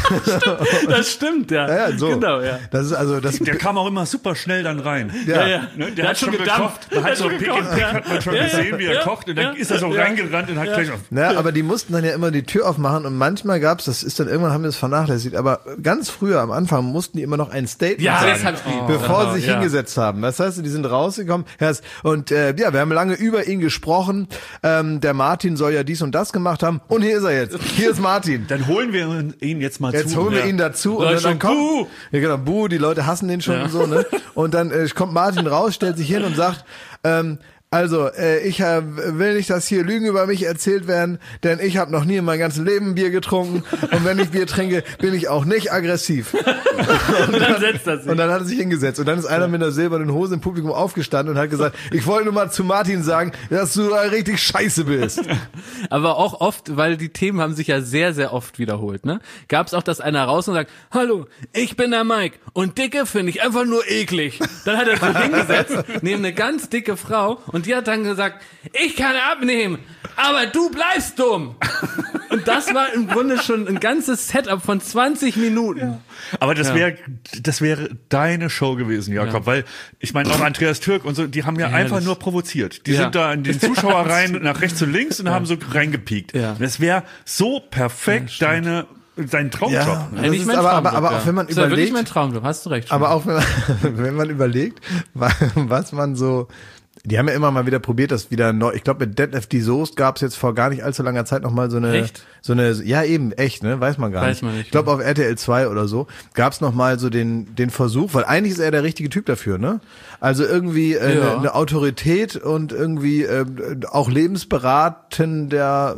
Das stimmt, ja. Ja, ja, so. Genau, ja. Das ist also, das. Der kam auch immer super schnell dann rein. Ja, ja. ja. Ne, der, der hat, hat schon gekocht, gedampft. hat so Pick gekocht, and Pick, ja. hat man schon ja. gesehen, wie er ja. kocht und dann ja. ist er so ja. reingerannt und hat ja. gleich auf. Na, aber die mussten dann ja immer die Tür aufmachen und manchmal gab's, das ist dann irgendwann haben wir es vernachlässigt, aber ganz früher am Anfang mussten die immer noch ein Statement Ja, sagen, das hab ich lieb. bevor Oh, sie sich ja. hingesetzt haben. Das heißt, die sind rausgekommen und äh, ja, wir haben lange über ihn gesprochen. Ähm, der Martin soll ja dies und das gemacht haben und hier ist er jetzt. Hier ist Martin. Dann holen wir ihn jetzt mal Jetzt zu. holen wir ja. ihn dazu und Leute, dann, dann kommt, Buh! ja genau, Buh, die Leute hassen den schon Ja. und so, ne? Und dann äh, kommt Martin raus, stellt sich hin und sagt, ähm, also, äh, ich äh, will nicht, dass hier Lügen über mich erzählt werden, denn ich habe noch nie in meinem ganzen Leben Bier getrunken und wenn ich Bier trinke, bin ich auch nicht aggressiv. und, Und dann setzt er sich. und dann hat er sich hingesetzt und dann ist einer mit einer silbernen Hose im Publikum aufgestanden und hat gesagt, ich wollte nur mal zu Martin sagen, dass du da richtig scheiße bist. Aber auch oft, weil die Themen haben sich ja sehr, sehr oft wiederholt, ne? Gab's auch, dass einer raus und sagt, hallo, ich bin der Mike und Dicke finde ich einfach nur eklig. Dann hat er sich hingesetzt, neben eine ganz dicke Frau und die hat dann gesagt, ich kann abnehmen, aber du bleibst dumm. Und das war im Grunde schon ein ganzes Setup von zwanzig Minuten. Ja. Aber das Ja. wäre das wäre deine Show gewesen, Jakob, Ja. weil ich meine auch Andreas Türk und so, die haben ja Herrlich. einfach nur provoziert. Die Ja. sind da in den Zuschauerreihen nach rechts und links und haben so reingepiekt. Ja. Das wäre so perfekt deine dein Traumjob. Ja. Ne? Das Nicht ist mein aber- aber- Traumjob, aber ja. auch wenn man Das war wirklich überlegt- mein Traumjob, hast du recht. Aber auch wenn man, wenn man überlegt, wa- was man so Die haben ja immer mal wieder probiert, das wieder neu. Ich glaube, mit Deadlift die Soest gab es jetzt vor gar nicht allzu langer Zeit noch mal so eine, echt? so eine, ja eben echt, ne, weiß man gar weiß nicht. Man nicht. Ich glaube auf R T L zwei oder so gab es noch mal so den den Versuch, weil eigentlich ist er der richtige Typ dafür, ne? Also irgendwie äh, Ja. eine, eine Autorität und irgendwie äh, auch lebensberatender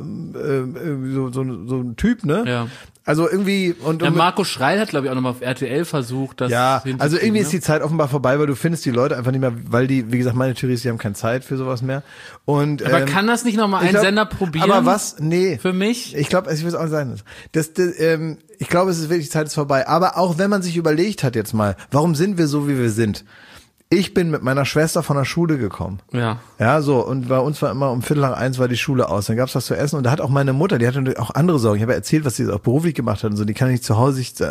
äh, so, so so ein Typ, ne? Ja. Also irgendwie und, Ja, und Marco Schreil hat, glaube ich, auch nochmal auf R T L versucht, das ja, hinzukriegen, also irgendwie ne? ist die Zeit offenbar vorbei, weil du findest die Leute einfach nicht mehr, weil die, wie gesagt, meine Theorie ist, die haben keine Zeit für sowas mehr. Und Aber ähm, kann das nicht nochmal ich ein glaub, Sender probieren? Aber was? Nee. Für mich? Ich glaube, ich will es auch nicht sein. Das, das, ähm, ich glaube, es ist wirklich, die Zeit ist vorbei. Aber auch wenn man sich überlegt hat jetzt mal, warum sind wir so, wie wir sind? Ich bin mit meiner Schwester von der Schule gekommen. Ja. Ja, so, und bei uns war immer um Viertel nach eins war die Schule aus. Dann gab's was zu essen und da hat auch meine Mutter, die hatte auch andere Sorgen. Ich habe ja erzählt, was sie auch beruflich gemacht hat und so, die kann nicht zu Hause sich,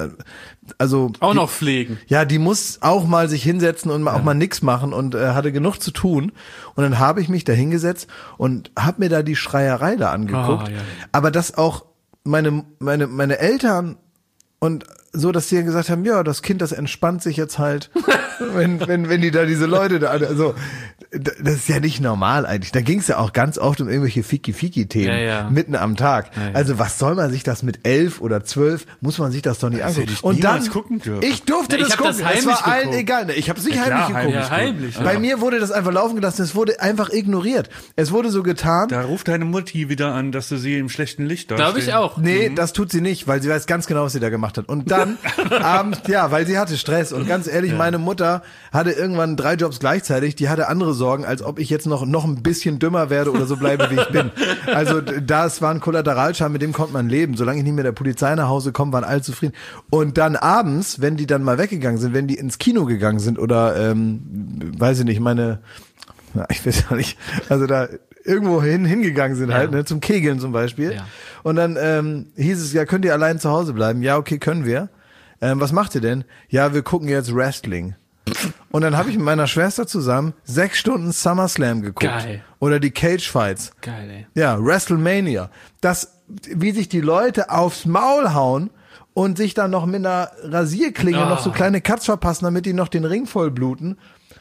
also. Auch die, noch pflegen. Ja, die muss auch mal sich hinsetzen und mal, ja. auch mal nix machen und äh, hatte genug zu tun. Und dann habe ich mich da hingesetzt und habe mir da die Schreierei da angeguckt. Oh, ja. Aber dass auch meine, meine, meine Eltern und so, dass die ja gesagt haben, ja, das Kind, das entspannt sich jetzt halt, wenn, wenn, wenn die da diese Leute da, also, das ist ja nicht normal eigentlich. Da ging es ja auch ganz oft um irgendwelche Fiki-Fiki-Themen, ja, ja. mitten am Tag. Ja, ja. Also, was soll man sich das mit elf oder zwölf, muss man sich das doch nicht angucken. Und dann, gucken dürfen. ich durfte Ja, ich das hab gucken, das es war heimlich allen geguckt. egal. Ich habe es nicht Ja, klar, heimlich geguckt. Ja, heimlich. Bei Ja. mir wurde das einfach laufen gelassen, es wurde einfach ignoriert. Es wurde so getan. Da ruft deine Mutti wieder an, dass du sie im schlechten Licht dastehen. Glaube ich auch. Nee, Mhm. das tut sie nicht, weil sie weiß ganz genau, was sie da gemacht hat. Und dann abends, ja, weil sie hatte Stress. Und ganz ehrlich, meine Mutter hatte irgendwann drei Jobs gleichzeitig. Die hatte andere Sorgen, als ob ich jetzt noch, noch ein bisschen dümmer werde oder so bleibe, wie ich bin. Also das war ein Kollateralschaden, mit dem konnte man leben. Solange ich nicht mit der Polizei nach Hause komme, waren alle zufrieden. Und dann abends, wenn die dann mal weggegangen sind, wenn die ins Kino gegangen sind oder, ähm, weiß ich nicht, meine, na, ich weiß ja nicht, also da irgendwo hin, hingegangen sind halt, Ja. ne, zum Kegeln zum Beispiel. Ja. Und dann ähm, hieß es, ja, könnt ihr allein zu Hause bleiben? Ja, okay, können wir. Ähm, was macht ihr denn? Ja, wir gucken jetzt Wrestling. Und dann habe ich mit meiner Schwester zusammen sechs Stunden SummerSlam geguckt. Geil. Oder die Cage Fights. Geil, ey. Ja, WrestleMania. Das, wie sich die Leute aufs Maul hauen und sich dann noch mit einer Rasierklinge Oh. noch so kleine Cuts verpassen, damit die noch den Ring voll bluten.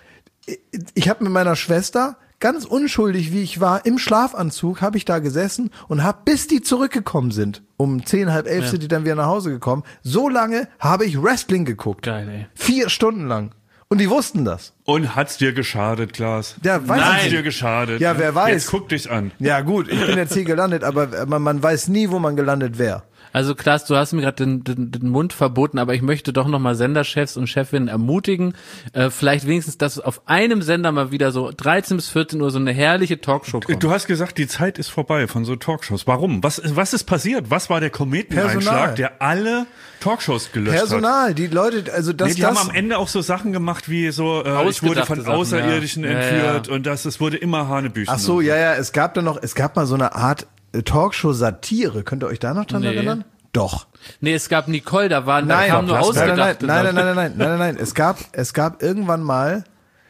Ich habe mit meiner Schwester, ganz unschuldig wie ich war, im Schlafanzug habe ich da gesessen und habe, bis die zurückgekommen sind, um zehn, halb elf Ja. sind die dann wieder nach Hause gekommen, so lange habe ich Wrestling geguckt. Geil, ey. Vier Stunden lang. Und die wussten das. Und hat's dir geschadet, Klaas? Ja, weiß Hat's ich nicht. dir geschadet? Ja, wer weiß. Jetzt guck dich an. Ja gut, ich bin jetzt hier gelandet, aber man, man weiß nie, wo man gelandet wäre. Also Klaas, du hast mir gerade den, den, den Mund verboten, aber ich möchte doch nochmal Senderchefs und Chefinnen ermutigen, äh, vielleicht wenigstens, dass auf einem Sender mal wieder so dreizehn bis vierzehn Uhr so eine herrliche Talkshow kommt. Du hast gesagt, die Zeit ist vorbei von so Talkshows. Warum? Was, was ist passiert? Was war der Personal. Kometeneinschlag, der alle Talkshows gelöscht hat? Personal, die Leute, also das, Nee, die das haben am Ende auch so Sachen gemacht wie so, äh, ich wurde Ausgedachte von Sachen, Außerirdischen ja. entführt Ja, ja. und das, es wurde immer Hanebüchen. Ach so, und ja, ja, es gab da noch, es gab mal so eine Art äh, Talkshow-Satire. Könnt ihr euch da noch dran Nee. erinnern? Doch. Nee, es gab Nicole, da waren, da Nein, kamen nur nein, nein, nein, ausgedachte nein, nein, Sachen. nein, nein, nein, nein, nein, nein. Es gab, es gab irgendwann mal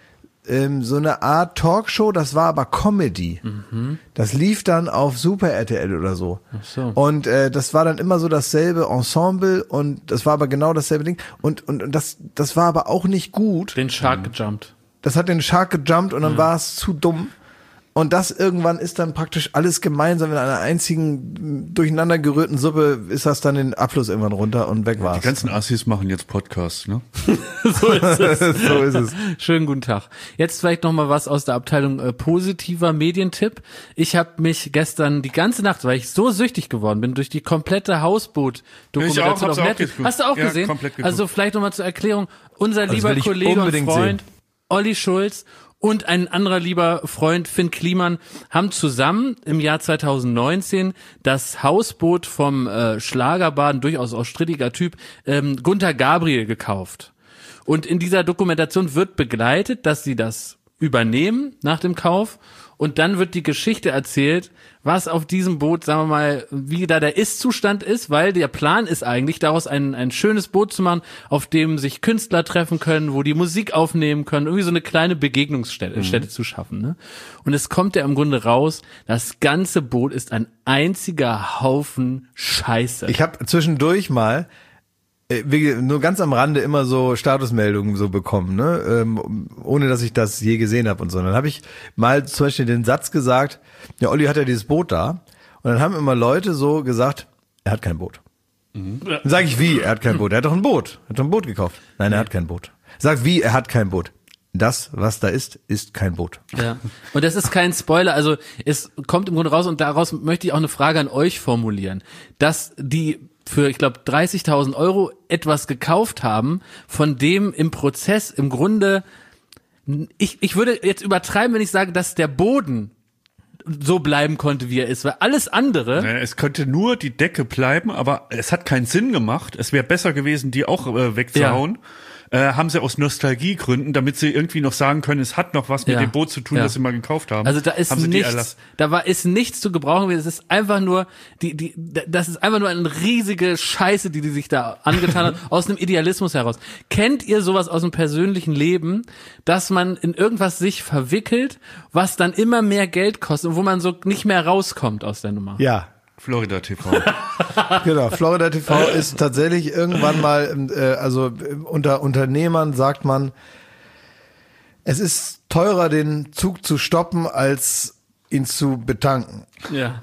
ähm, so eine Art Talkshow, das war aber Comedy. Das lief dann auf Super R T L oder so. Ach so. Und äh, das war dann immer so dasselbe Ensemble und das war aber genau dasselbe Ding. Und und, und das das war aber auch nicht gut. Den Shark gejumpt. Das hat den Shark gejumpt und dann war es zu dumm. Und das irgendwann ist dann praktisch alles gemeinsam in einer einzigen durcheinander gerührten Suppe, ist das dann den Abfluss irgendwann runter und weg Die war's. ganzen Assis machen jetzt Podcasts, ne? So ist es. So ist es. Schönen guten Tag. Jetzt vielleicht noch mal was aus der Abteilung äh, positiver Medientipp. Ich habe mich gestern die ganze Nacht, weil ich so süchtig geworden bin, durch die komplette Ich auch, Hausboot-Dokumentation hab's auf auch Netflix. geguckt. Hast du auch Ja, gesehen? komplett geguckt. Also vielleicht noch mal zur Erklärung. Unser Das lieber will ich Kollege und unbedingt Freund sehen. Olli Schulz und ein anderer lieber Freund Finn Kliman haben zusammen im Jahr zweitausendneunzehn das Hausboot vom äh, Schlagerbahn, durchaus auch strittiger Typ, ähm, Gunther Gabriel gekauft. Und in dieser Dokumentation wird begleitet, dass sie das übernehmen nach dem Kauf und dann wird die Geschichte erzählt, was auf diesem Boot, sagen wir mal, wie da der Ist-Zustand ist, weil der Plan ist eigentlich, daraus ein, ein schönes Boot zu machen, auf dem sich Künstler treffen können, wo die Musik aufnehmen können, irgendwie so eine kleine Begegnungsstätte Mhm. Stätte zu schaffen. Ne? Und es kommt ja im Grunde raus, das ganze Boot ist ein einziger Haufen Scheiße. Ich habe zwischendurch mal wie, nur ganz am Rande immer so Statusmeldungen so bekommen, ne, ähm, ohne dass ich das je gesehen habe und so. Und dann habe ich mal zum Beispiel den Satz gesagt, ja, Olli hat ja dieses Boot da. Und dann haben immer Leute so gesagt, er hat kein Boot. Mhm. Dann sage ich, wie, er hat kein Boot? Er hat doch ein Boot. Er hat doch ein Boot gekauft. Nein, er hat kein Boot. Sag, wie, er hat kein Boot. Das, was da ist, ist kein Boot. Ja. Und das ist kein Spoiler, also es kommt im Grunde raus und daraus möchte ich auch eine Frage an euch formulieren, dass die für, ich glaube, dreißigtausend Euro etwas gekauft haben, von dem im Prozess im Grunde, ich, ich würde jetzt übertreiben, wenn ich sage, dass der Boden so bleiben konnte, wie er ist, weil alles andere... Naja, es könnte nur die Decke bleiben, aber es hat keinen Sinn gemacht. Es wäre besser gewesen, die auch äh, wegzuhauen. Ja. Äh, haben sie aus Nostalgiegründen, damit sie irgendwie noch sagen können, es hat noch was mit ja. dem Boot zu tun, ja. das sie mal gekauft haben. Also da ist haben nichts, da war ist nichts zu gebrauchen gewesen. Es ist einfach nur die die das ist einfach nur eine riesige Scheiße, die die sich da angetan hat aus einem Idealismus heraus. Kennt ihr sowas aus dem persönlichen Leben, dass man in irgendwas sich verwickelt, was dann immer mehr Geld kostet und wo man so nicht mehr rauskommt aus der Nummer? Ja. Florida T V. Genau, Florida T V ist tatsächlich irgendwann mal, äh, also unter Unternehmern sagt man, es ist teurer, den Zug zu stoppen, als ihn zu betanken. Ja.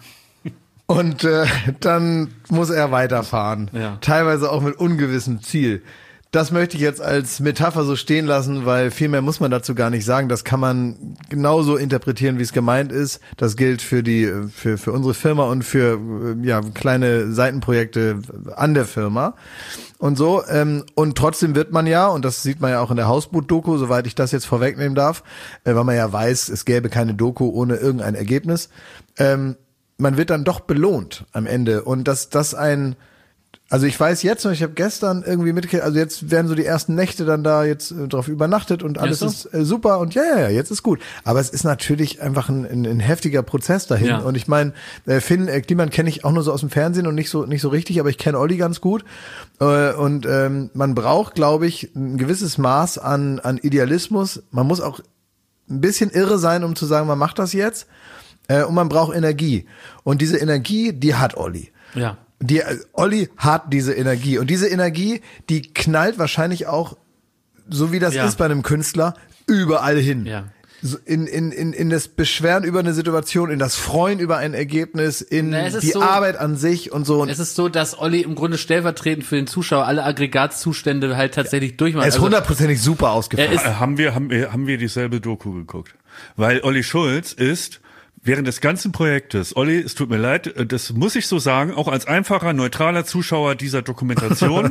Und äh, dann muss er weiterfahren, ja. teilweise auch mit ungewissem Ziel. Das möchte ich jetzt als Metapher so stehen lassen, weil viel mehr muss man dazu gar nicht sagen. Das kann man genauso interpretieren, wie es gemeint ist. Das gilt für die, für, für unsere Firma und für, ja, kleine Seitenprojekte an der Firma. Und so, ähm, und trotzdem wird man ja, und das sieht man ja auch in der Hausboot-Doku, soweit ich das jetzt vorwegnehmen darf, äh, weil man ja weiß, es gäbe keine Doku ohne irgendein Ergebnis, ähm, man wird dann doch belohnt am Ende. Und dass das ein, also ich weiß jetzt noch, ich habe gestern irgendwie mitgekriegt, also jetzt werden so die ersten Nächte dann da jetzt äh, drauf übernachtet und alles ja, ist äh, super und ja, ja, ja, jetzt ist gut. Aber es ist natürlich einfach ein, ein, ein heftiger Prozess dahin. Ja. Und ich meine, äh, Finn äh, Kliman kenne ich auch nur so aus dem Fernsehen und nicht so nicht so richtig, aber ich kenne Olli ganz gut. Äh, und ähm, man braucht, glaube ich, ein gewisses Maß an an Idealismus. Man muss auch ein bisschen irre sein, um zu sagen, man macht das jetzt. Äh, und man braucht Energie. Und diese Energie, die hat Olli. Ja. Die, Olli hat diese Energie und diese Energie, die knallt wahrscheinlich auch, so wie das ja. ist bei einem Künstler, überall hin. Ja. So in, in, in, in das Beschweren über eine Situation, in das Freuen über ein Ergebnis, in Na, die so, Arbeit an sich und so. Es ist so, dass Olli im Grunde stellvertretend für den Zuschauer alle Aggregatzustände halt tatsächlich durchmacht. Er ist hundertprozentig also, super ausgefallen. Äh, haben wir, haben wir, haben wir dieselbe Doku geguckt? Weil Olli Schulz ist während des ganzen Projektes, Olli, es tut mir leid, das muss ich so sagen, auch als einfacher, neutraler Zuschauer dieser Dokumentation,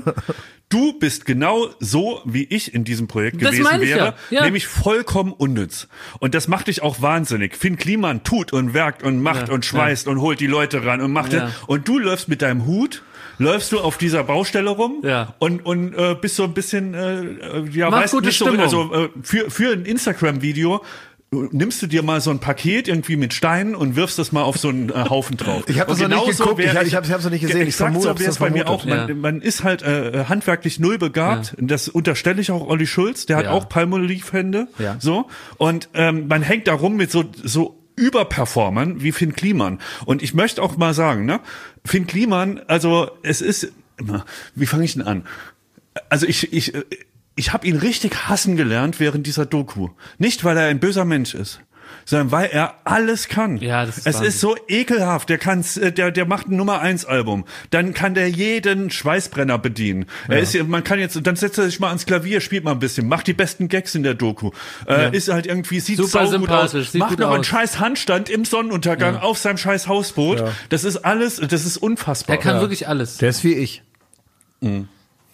du bist genau so, wie ich in diesem Projekt das gewesen wäre, ja. Ja. nämlich vollkommen unnütz. Und das macht dich auch wahnsinnig. Finn Kliman tut und werkt und macht ja. und schweißt ja. und holt die Leute ran und macht ja. das. Und du läufst mit deinem Hut, läufst du auf dieser Baustelle rum ja. und und äh, bist so ein bisschen, äh, ja, Mach weißt gute nicht so, Stimmung. also äh, für für ein Instagram-Video nimmst du dir mal so ein Paket irgendwie mit Steinen und wirfst das mal auf so einen äh, Haufen drauf. Ich habe das noch nicht geguckt, ich, ich habe es noch nicht gesehen. Ich Exakt vermute, so wäre es bei mir auch. Man, ja. man ist halt äh, handwerklich null begabt. Ja. Das unterstelle ich auch Olli Schulz. Der hat ja. auch Palmolive-Hände. Ja. So und ähm, man hängt da rum mit so so Überperformern wie Finn Kliman. Und ich möchte auch mal sagen, ne, Finn Kliman, also es ist, wie fange ich denn an? Also ich ich Ich habe ihn richtig hassen gelernt während dieser Doku. Nicht, weil er ein böser Mensch ist, sondern weil er alles kann. Ja, das ist es Wahnsinn. ist so ekelhaft. Der kann's, der, der macht ein Nummer eins Album. Dann kann der jeden Schweißbrenner bedienen. Ja. Er ist, man kann jetzt, dann setzt er sich mal ans Klavier, spielt mal ein bisschen, macht die besten Gags in der Doku. Äh, ja. Ist halt irgendwie, sieht super saugut aus, sympathisch, sieht macht gut noch einen aus. scheiß Handstand im Sonnenuntergang Ja. auf seinem scheiß Hausboot. Ja. Das ist alles, das ist unfassbar. Der kann Ja. wirklich alles. Der ist wie ich. Mhm.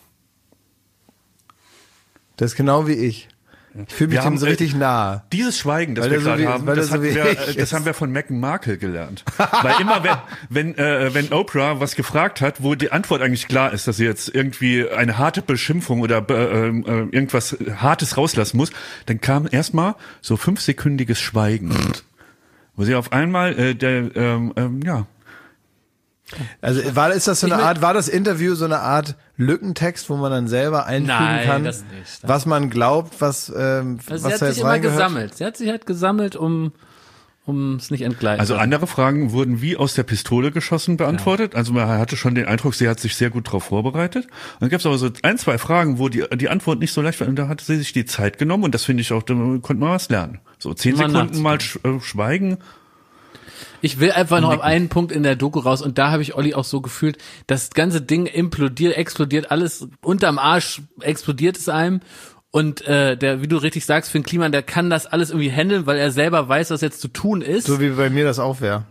Das ist genau wie ich. Ich fühle mich Wir dem haben, so richtig äh, nahe. Dieses Schweigen, das Weil wir er so gerade wie- haben, weil er das, so hatten wie wir, ich äh, ist. das haben wir von Meghan Markle gelernt. Weil immer, wenn, wenn, äh, wenn Oprah was gefragt hat, wo die Antwort eigentlich klar ist, dass sie jetzt irgendwie eine harte Beschimpfung oder äh, äh, irgendwas Hartes rauslassen muss, dann kam erstmal so fünfsekündiges Schweigen. Wo sie auf einmal, äh, der, ähm, ähm, ja, Also war ist das so eine Ich mein- Art, war das Interview so eine Art Lückentext, wo man dann selber einfügen Nein, kann, das nicht. Das was man glaubt, was ähm, Also was sie da hat jetzt sich immer reingehört? gesammelt. Sie hat sich halt gesammelt, um um es nicht entgleiten. Also andere Fragen wurden wie aus der Pistole geschossen beantwortet. Ja. Also man hatte schon den Eindruck, sie hat sich sehr gut darauf vorbereitet. Und dann gab es aber so ein, zwei Fragen, wo die die Antwort nicht so leicht war. Und da hatte sie sich die Zeit genommen und das finde ich auch, da konnte man was lernen. So zehn man Sekunden mal sch, äh, schweigen. Ich will einfach noch auf einen Punkt in der Doku raus und da habe ich Olli auch so gefühlt, das ganze Ding implodiert, explodiert, alles unterm Arsch explodiert es einem. Und äh, der, wie du richtig sagst, Finn Kliman, der kann das alles irgendwie handeln, weil er selber weiß, was jetzt zu tun ist. So wie bei mir das auch wäre.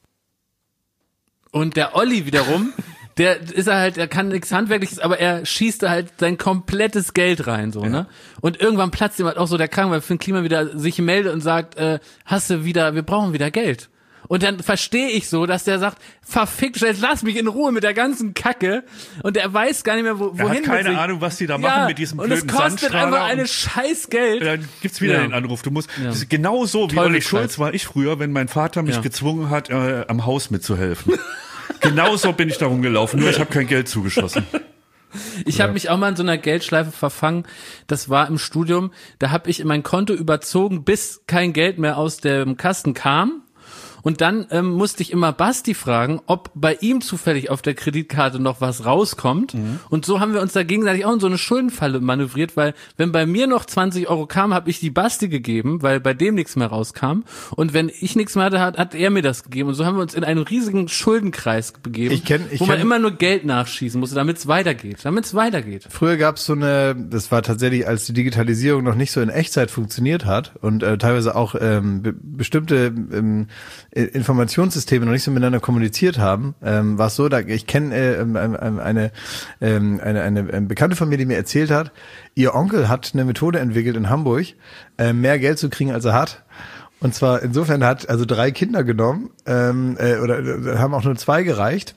Und der Olli wiederum, der ist er halt, er kann nichts Handwerkliches, aber er schießt da halt sein komplettes Geld rein, so, ja. ne? Und irgendwann platzt ihm halt auch so der Kragen, weil Finn Kliman wieder sich meldet und sagt, äh, hast du wieder, wir brauchen wieder Geld. Und dann verstehe ich so, dass der sagt, verfickt, jetzt lass mich in Ruhe mit der ganzen Kacke. Und er weiß gar nicht mehr, wo, wohin. Er hat keine sich. Ahnung, was die da machen ja, mit diesem und blöden Sandstrahler. Und es kostet einfach eine scheiß Geld. Dann gibt's wieder ja. den Anruf. Du musst, ja. das ist genau so wie Toll Olli Scheiß. Schulz war ich früher, wenn mein Vater mich ja. gezwungen hat, äh, am Haus mitzuhelfen. Genau so bin ich da rumgelaufen, nur ich habe kein Geld zugeschossen. Ich habe mich auch mal in so einer Geldschleife verfangen. Das war im Studium. Da habe ich in mein Konto überzogen, bis kein Geld mehr aus dem Kasten kam. Und dann ähm, musste ich immer Basti fragen, ob bei ihm zufällig auf der Kreditkarte noch was rauskommt. Mhm. Und so haben wir uns da gegenseitig auch in so eine Schuldenfalle manövriert, weil wenn bei mir noch zwanzig Euro kam, habe ich die Basti gegeben, weil bei dem nichts mehr rauskam. Und wenn ich nichts mehr hatte, hat, hat er mir das gegeben. Und so haben wir uns in einen riesigen Schuldenkreis begeben, ich kenn, ich wo man kenn, immer nur Geld nachschießen musste, damit es weitergeht. Damit es weitergeht. Früher gab es so eine, das war tatsächlich, als die Digitalisierung noch nicht so in Echtzeit funktioniert hat und äh, teilweise auch ähm, be- bestimmte ähm, Informationssysteme noch nicht so miteinander kommuniziert haben, ähm, war es so, da ich kenne äh, eine, eine, eine, eine, eine Bekannte von mir, die mir erzählt hat, ihr Onkel hat eine Methode entwickelt in Hamburg, äh, mehr Geld zu kriegen, als er hat. Und zwar insofern hat also drei Kinder genommen, ähm, äh, oder äh, haben auch nur zwei gereicht,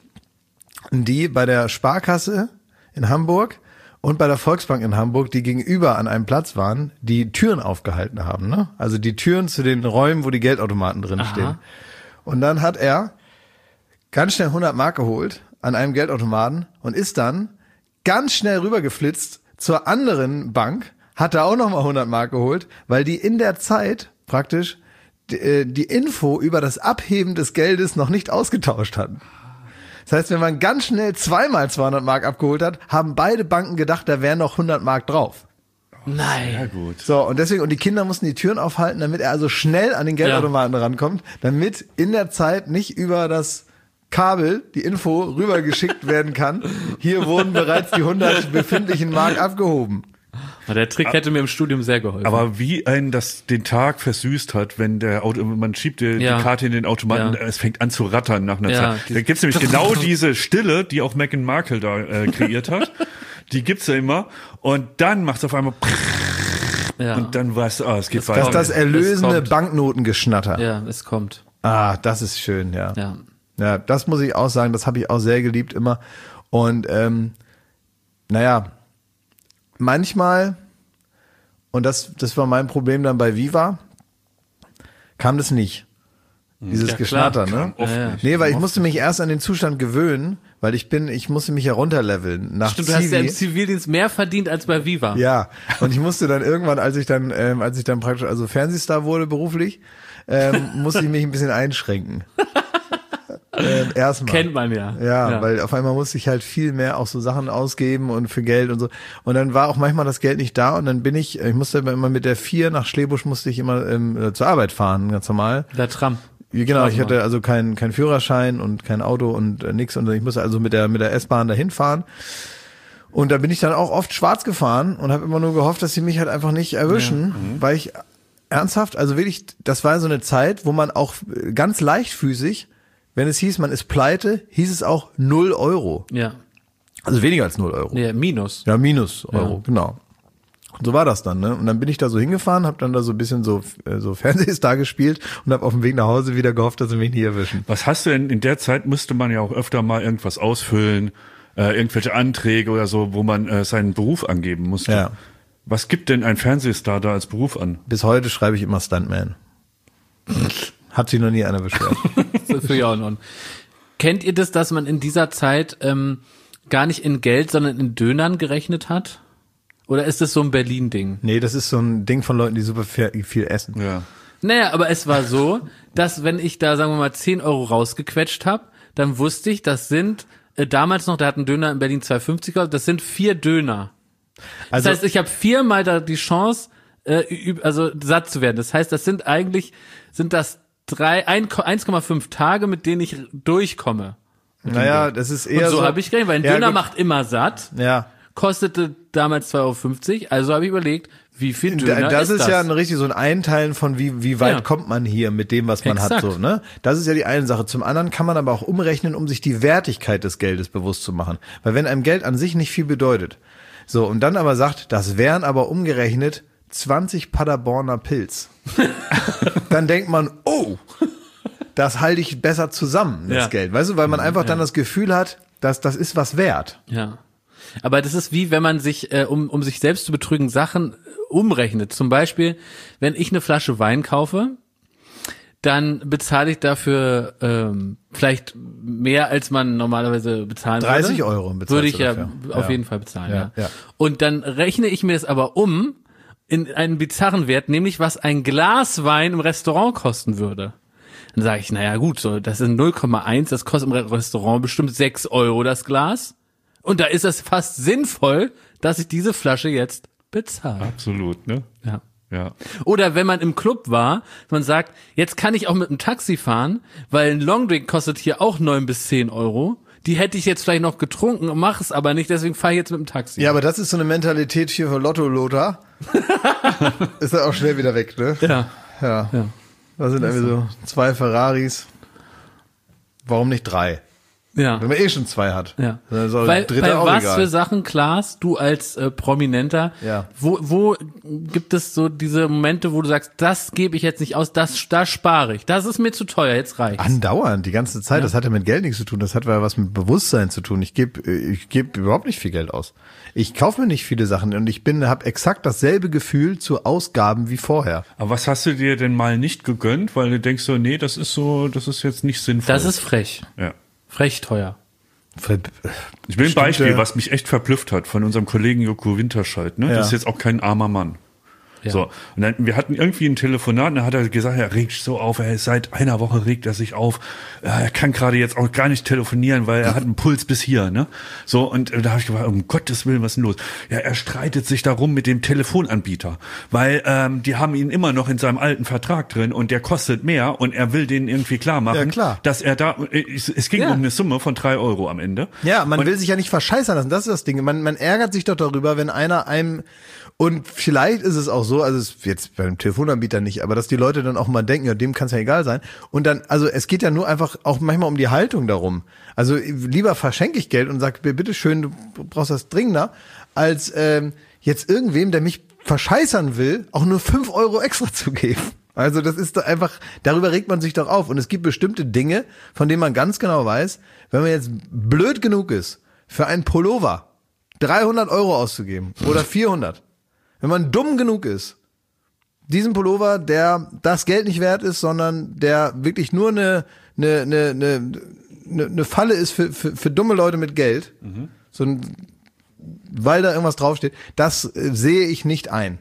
die bei der Sparkasse in Hamburg und bei der Volksbank in Hamburg, die gegenüber an einem Platz waren, die Türen aufgehalten haben, ne? Also die Türen zu den Räumen, wo die Geldautomaten drin Aha. stehen. Und dann hat er ganz schnell hundert Mark geholt an einem Geldautomaten und ist dann ganz schnell rübergeflitzt zur anderen Bank, hat da auch nochmal hundert Mark geholt, weil die in der Zeit praktisch die, die Info über das Abheben des Geldes noch nicht ausgetauscht hatten. Das heißt, wenn man ganz schnell zweimal zweihundert Mark abgeholt hat, haben beide Banken gedacht, da wären noch hundert Mark drauf. Nein. Ja, gut. So, und deswegen, und die Kinder mussten die Türen aufhalten, damit er also schnell an den Geldautomaten ja. rankommt, damit in der Zeit nicht über das Kabel die Info rübergeschickt werden kann. Hier wurden bereits die hundert befindlichen Mark abgehoben. Der Trick hätte mir im Studium sehr geholfen. Aber wie einen das den Tag versüßt hat, wenn der Auto, man schiebt die, ja. die Karte in den Automaten, ja. es fängt an zu rattern nach einer ja, Zeit. Da gibt's nämlich genau diese Stille, die auch Meghan Markle da äh, kreiert hat. Die gibt's ja immer. Und dann macht's auf einmal ja. und dann weißt du, ah, es geht das weiter. Das ist das erlösende kommt. Banknotengeschnatter. Ja, es kommt. Ah, das ist schön, ja. Ja. Ja, das muss ich auch sagen, das habe ich auch sehr geliebt immer. Und ähm, naja, manchmal, und das, das war mein Problem dann bei Viva, kam das nicht. Dieses ja, Geschnatter, klar. ne? Oft Ja, ja. nicht. Nee, weil ich Oft musste mich erst an den Zustand gewöhnen, weil ich bin, ich musste mich ja runterleveln nach Stimmt, du hast ja im Zivi. Zivildienst mehr verdient als bei Viva. Ja, und ich musste dann irgendwann, als ich dann, ähm, als ich dann praktisch also Fernsehstar wurde beruflich, ähm, musste ich mich ein bisschen einschränken. ähm, erstmal. Kennt man ja. Ja, ja. weil auf einmal musste ich halt viel mehr auch so Sachen ausgeben und für Geld und so. Und dann war auch manchmal das Geld nicht da und dann bin ich, ich musste immer mit der vier nach Schlebusch musste ich immer ähm, zur Arbeit fahren, ganz normal. Der Tram. Genau, ich hatte also keinen kein Führerschein und kein Auto und äh, nix und ich musste also mit der mit der S-Bahn dahin fahren. Und da bin ich dann auch oft schwarz gefahren und habe immer nur gehofft, dass sie mich halt einfach nicht erwischen, ja. mhm. weil ich ernsthaft, also wirklich, das war so eine Zeit, wo man auch ganz leichtfüßig, wenn es hieß, man ist pleite, hieß es auch null Euro. Ja. Also weniger als null Euro. Ja, minus. Ja, minus Euro, Ja. genau. Und so war das dann, ne? Und dann bin ich da so hingefahren, habe dann da so ein bisschen so so Fernsehstar gespielt und habe auf dem Weg nach Hause wieder gehofft, dass sie mich nicht erwischen. Was hast du denn, in der Zeit musste man ja auch öfter mal irgendwas ausfüllen, äh, irgendwelche Anträge oder so, wo man äh, seinen Beruf angeben musste. Ja. Was gibt denn ein Fernsehstar da als Beruf an? Bis heute schreibe ich immer Stuntman. Hat sich noch nie einer beschwert. Das ist ja auch noch. Kennt ihr das, dass man in dieser Zeit ähm, gar nicht in Geld, sondern in Dönern gerechnet hat? Oder ist das so ein Berlin-Ding? Nee, das ist so ein Ding von Leuten, die super viel essen. Ja. Naja, aber es war so, dass wenn ich da, sagen wir mal, zehn Euro rausgequetscht habe, dann wusste ich, das sind äh, damals noch, da hat ein Döner in Berlin zwei fünfzig gekostet, das sind vier Döner. Also, das heißt, ich habe viermal da die Chance, äh, üb- also satt zu werden. Das heißt, das sind eigentlich, sind das drei, ein, eins Komma fünf Tage, mit denen ich durchkomme. naja, das ist eher Und so, so. habe ich gerechnet, weil ein Ja, Döner gut. macht immer satt, Ja. kostete damals zwei Euro fünfzig, also habe ich überlegt, wie viel Döner Das ist ist das? ja ein richtig so ein Einteilen von wie wie weit Ja. kommt man hier mit dem, was man Exakt. hat, so, ne? Das ist ja die eine Sache. Zum anderen kann man aber auch umrechnen, um sich die Wertigkeit des Geldes bewusst zu machen. Weil wenn einem Geld an sich nicht viel bedeutet, so, und dann aber sagt, das wären aber umgerechnet zwanzig Paderborner Pilz, dann denkt man, oh, das halte ich besser zusammen, das Ja. Geld. Weißt du, weil man einfach dann das Gefühl hat, dass das ist was wert. Ja. Aber das ist wie, wenn man sich, äh, um, um sich selbst zu betrügen, Sachen äh, umrechnet. Zum Beispiel, wenn ich eine Flasche Wein kaufe, dann bezahle ich dafür ähm, vielleicht mehr, als man normalerweise bezahlen würde. dreißig Euro bezahlst Würde ich du ja dafür. auf Ja. jeden Fall bezahlen, Ja, ja. ja. Und dann rechne ich mir das aber um in einen bizarren Wert, nämlich was ein Glas Wein im Restaurant kosten würde. Dann sage ich, naja gut, so das ist null Komma eins, das kostet im Restaurant bestimmt sechs Euro das Glas. Und da ist es fast sinnvoll, dass ich diese Flasche jetzt bezahle. Absolut, ne? Ja. Ja. Oder wenn man im Club war, man sagt, jetzt kann ich auch mit dem Taxi fahren, weil ein Longdrink kostet hier auch neun bis zehn Euro. Die hätte ich jetzt vielleicht noch getrunken und mache es aber nicht, deswegen fahre ich jetzt mit dem Taxi. Ja, aber das ist so eine Mentalität hier für Lotto-Lothar. Ist ja auch schnell wieder weg, ne? Ja. Ja. Ja. Da sind irgendwie so zwei Ferraris. Warum nicht drei? Ja. Wenn man eh schon zwei hat. Ja. Dann ist auch Weil, der dritte bei auch was egal. für Sachen, Klaas, du als äh, Prominenter, Ja. wo, wo gibt es so diese Momente, wo du sagst, das gebe ich jetzt nicht aus, das, da spare ich, das ist mir zu teuer, jetzt reicht's. Andauernd, die ganze Zeit. Das hat ja mit Geld nichts zu tun. Das hat ja was mit Bewusstsein zu tun. Ich gebe ich gebe überhaupt nicht viel Geld aus. Ich kaufe mir nicht viele Sachen und ich bin habe exakt dasselbe Gefühl zu Ausgaben wie vorher. Aber was hast du dir denn mal nicht gegönnt, weil du denkst so, nee, das ist so, das ist jetzt nicht sinnvoll. Das ist frech. ja. Frech teuer. Ich will ein Bestimmte- Beispiel, was mich echt verblüfft hat von unserem Kollegen Joko Winterscheid, ne? Ja. Das ist jetzt auch kein armer Mann. Ja. So. Und dann, wir hatten irgendwie ein Telefonat, und da hat er gesagt, er regt sich so auf, er ist seit einer Woche regt er sich auf, er kann gerade jetzt auch gar nicht telefonieren, weil er hat einen Puls bis hier, ne? So, und da habe ich gefragt, um Gottes Willen, was ist denn los? Ja, er streitet sich darum mit dem Telefonanbieter, weil ähm, die haben ihn immer noch in seinem alten Vertrag drin und der kostet mehr und er will denen irgendwie klar machen, Ja, klar. dass er da, es, es ging Ja. um eine Summe von drei Euro am Ende. Ja, man Und- will sich ja nicht verscheißern lassen, das ist das Ding. Man, man ärgert sich doch darüber, wenn einer einem, und vielleicht ist es auch so, also es jetzt beim Telefonanbieter nicht, aber dass die Leute dann auch mal denken, ja, dem kann es ja egal sein. Und dann, also es geht ja nur einfach auch manchmal um die Haltung darum. Also lieber verschenke ich Geld und sag, bitteschön, du brauchst das dringender, als ähm, jetzt irgendwem, der mich verscheißern will, auch nur fünf Euro extra zu geben. Also das ist doch einfach, darüber regt man sich doch auf. Und es gibt bestimmte Dinge, von denen man ganz genau weiß, wenn man jetzt blöd genug ist, für einen Pullover dreihundert Euro auszugeben oder vierhundert, wenn man dumm genug ist, diesen Pullover, der das Geld nicht wert ist, sondern der wirklich nur eine, eine, eine, eine, eine Falle ist für, für, für dumme Leute mit Geld, mhm. so ein, weil da irgendwas draufsteht, das äh, sehe ich nicht ein.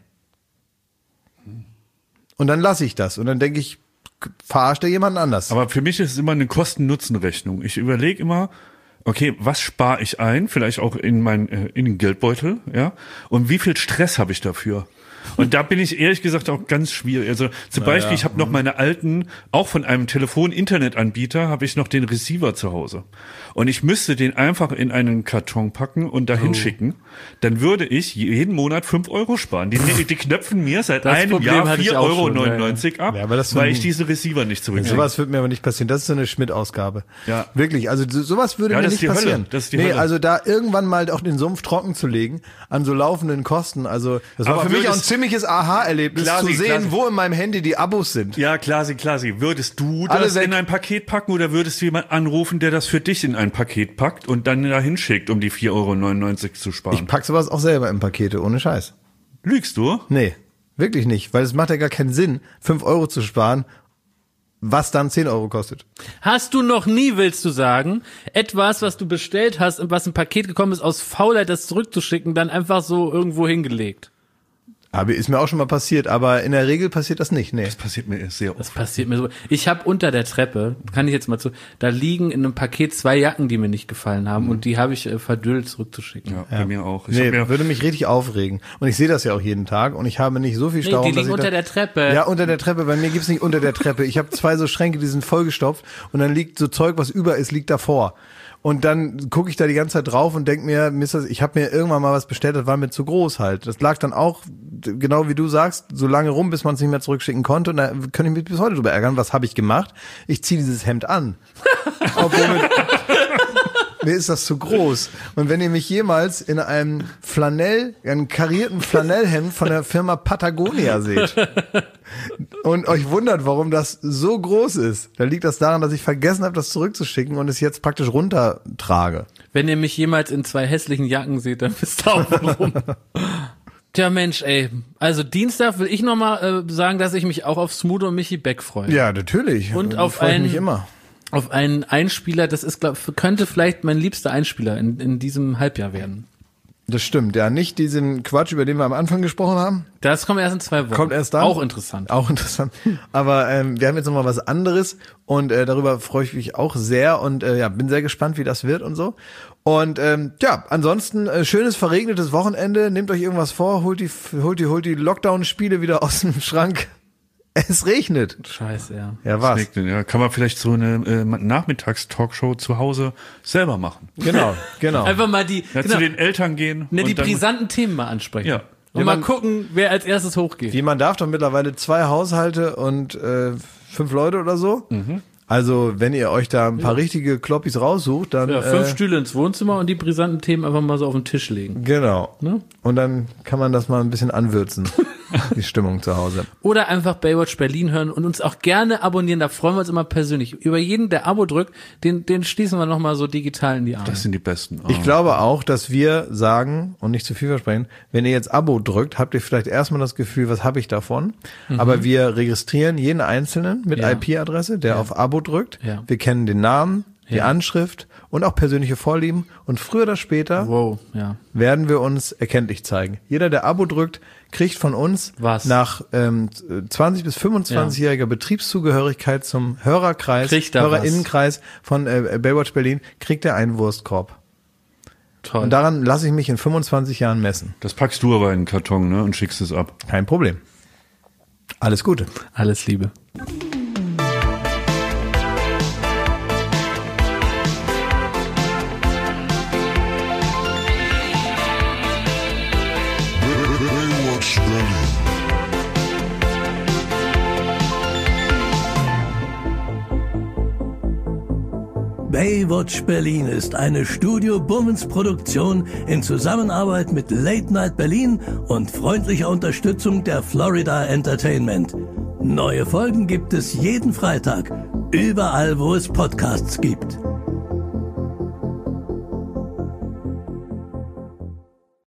Und dann lasse ich das und dann denke ich, verarscht er jemanden anders. Aber für mich ist es immer eine Kosten-Nutzen-Rechnung. Ich überlege immer, okay, was spare ich ein? Vielleicht auch in mein äh, in den Geldbeutel, ja? Und wie viel Stress habe ich dafür? Und da bin ich ehrlich gesagt auch ganz schwierig. Also zum Na Beispiel, ja. ich habe noch meine alten, auch von einem Telefon-Internet-Anbieter, habe ich noch den Receiver zu Hause. Und ich müsste den einfach in einen Karton packen und dahin Oh. schicken. Dann würde ich jeden Monat fünf Euro sparen. Die, die knöpfen mir seit Das einem Problem Jahr hatte ich vier auch Euro schon, ja, ja. neunundneunzig ab, Ja, aber das weil von- ich diese Receiver nicht zurückkriege. Sowas wird mir aber nicht passieren. Das ist so eine Schmidt-Ausgabe. Ja. Wirklich. Also so- sowas würde Ja, mir das nicht ist die passieren. Hölle. Das ist die nee, Hölle. also da irgendwann mal auch den Sumpf trocken zu legen an so laufenden Kosten. Also das war Aber für mich auch ein würdest- ziemliches Aha-Erlebnis Klasi, zu sehen, Klasi. wo in meinem Handy die Abos sind. Ja, Klasi, Klasi. Würdest du Alle das weg. in ein Paket packen oder würdest du jemanden anrufen, der das für dich in ein Paket packt und dann dahin schickt, um die vier Euro neunundneunzig zu sparen? Ich pack sowas auch selber in Pakete, ohne Scheiß. Lügst du? Nee, wirklich nicht. Weil es macht ja gar keinen Sinn, fünf Euro zu sparen, was dann zehn Euro kostet. Hast du noch nie, willst du sagen, etwas, was du bestellt hast und was im Paket gekommen ist, aus Faulheit das zurückzuschicken, dann einfach so irgendwo hingelegt? Aber ist mir auch schon mal passiert, aber in der Regel passiert das nicht, nee. Das passiert mir sehr Das oft. passiert mir so. Ich habe unter der Treppe, kann ich jetzt mal zu, da liegen in einem Paket zwei Jacken, die mir nicht gefallen haben, mhm. und die habe ich äh, verdüllt zurückzuschicken. Ja, bei mir auch. Ich Nee, hab mir, würde mich richtig aufregen. Und ich sehe das ja auch jeden Tag und ich habe nicht so viel Nee, Stauraum, die dass liegen ich unter da, der Treppe. Ja, unter der Treppe. Bei mir gibt's nicht unter der Treppe. Ich habe zwei so Schränke, die sind vollgestopft und dann liegt so Zeug, was über ist, liegt davor. Und dann gucke ich da die ganze Zeit drauf und denke mir, Mister, ich habe mir irgendwann mal was bestellt, das war mir zu groß halt. Das lag dann auch, genau wie du sagst, so lange rum, bis man es nicht mehr zurückschicken konnte. Und da könnte ich mich bis heute drüber ärgern. Was habe ich gemacht? Ich ziehe dieses Hemd an. Obwohl mit, mir ist das zu groß. Und wenn ihr mich jemals in einem Flanell, einem karierten Flanellhemd von der Firma Patagonia seht und euch wundert, warum das so groß ist, dann liegt das daran, dass ich vergessen habe, das zurückzuschicken und es jetzt praktisch runtertrage. Wenn ihr mich jemals in zwei hässlichen Jacken seht, dann wisst ihr auch warum. Tja Mensch, ey. Also Dienstag will ich nochmal äh, sagen, dass ich mich auch auf Smudo und Michi Beck freue. Ja, natürlich. Und Da auf freue ich einen- mich immer. Auf einen Einspieler, das ist, glaub, könnte vielleicht mein liebster Einspieler in, in diesem Halbjahr werden. Das stimmt, ja. Nicht diesen Quatsch, über den wir am Anfang gesprochen haben. Das kommt erst in zwei Wochen. Kommt erst dann. Auch interessant. Auch interessant. Aber ähm, wir haben jetzt nochmal was anderes und äh, darüber freue ich mich auch sehr und äh, ja, bin sehr gespannt, wie das wird und so. Und ähm, ja, ansonsten äh, schönes verregnetes Wochenende. Nehmt euch irgendwas vor, holt die, holt die, holt die Lockdown-Spiele wieder aus dem Schrank. Es regnet. Scheiße, ja. Ja, was? regnet, ja, kann man vielleicht so eine äh, Nachmittags-Talkshow zu Hause selber machen. Genau, genau. Einfach mal die, Ja, genau, zu den Eltern gehen. ne, die und dann, brisanten Themen mal ansprechen. Ja. Und Ja, mal man- gucken, wer als erstes hochgeht. Wie man darf doch mittlerweile zwei Haushalte und äh, fünf Leute oder so. Mhm. Also wenn ihr euch da ein paar richtige Kloppis raussucht, dann Ja, fünf äh, Stühle ins Wohnzimmer und die brisanten Themen einfach mal so auf den Tisch legen. genau. Ne? Und dann kann man das mal ein bisschen anwürzen, die Stimmung zu Hause. Oder einfach Baywatch Berlin hören und uns auch gerne abonnieren. Da freuen wir uns immer persönlich. Über jeden, der Abo drückt, den, den schließen wir nochmal so digital in die Arme. Das sind die Besten. Ich glaube auch, dass wir sagen und nicht zu viel versprechen, wenn ihr jetzt Abo drückt, habt ihr vielleicht erstmal das Gefühl, was habe ich davon? Aber wir registrieren jeden Einzelnen mit Ja. I P-Adresse, der auf Abo drückt. Ja. Wir kennen den Namen, die Ja. Anschrift und auch persönliche Vorlieben. Und früher oder später Wow, ja. werden wir uns erkenntlich zeigen. Jeder, der Abo drückt, kriegt von uns Was? nach ähm, zwanzig bis fünfundzwanzigjähriger Betriebszugehörigkeit zum Hörerkreis, Kriegt er Hörerinnenkreis von äh, Baywatch Berlin, kriegt er einen Wurstkorb. Toll. Und daran lasse ich mich in fünfundzwanzig Jahren messen. Das packst du aber in den Karton, ne, und schickst es ab. Kein Problem. Alles Gute. Alles Liebe. Baywatch Berlin. Baywatch Berlin ist eine Studio Bummens Produktion in Zusammenarbeit mit Late Night Berlin und freundlicher Unterstützung der Florida Entertainment. Neue Folgen gibt es jeden Freitag, überall wo es Podcasts gibt.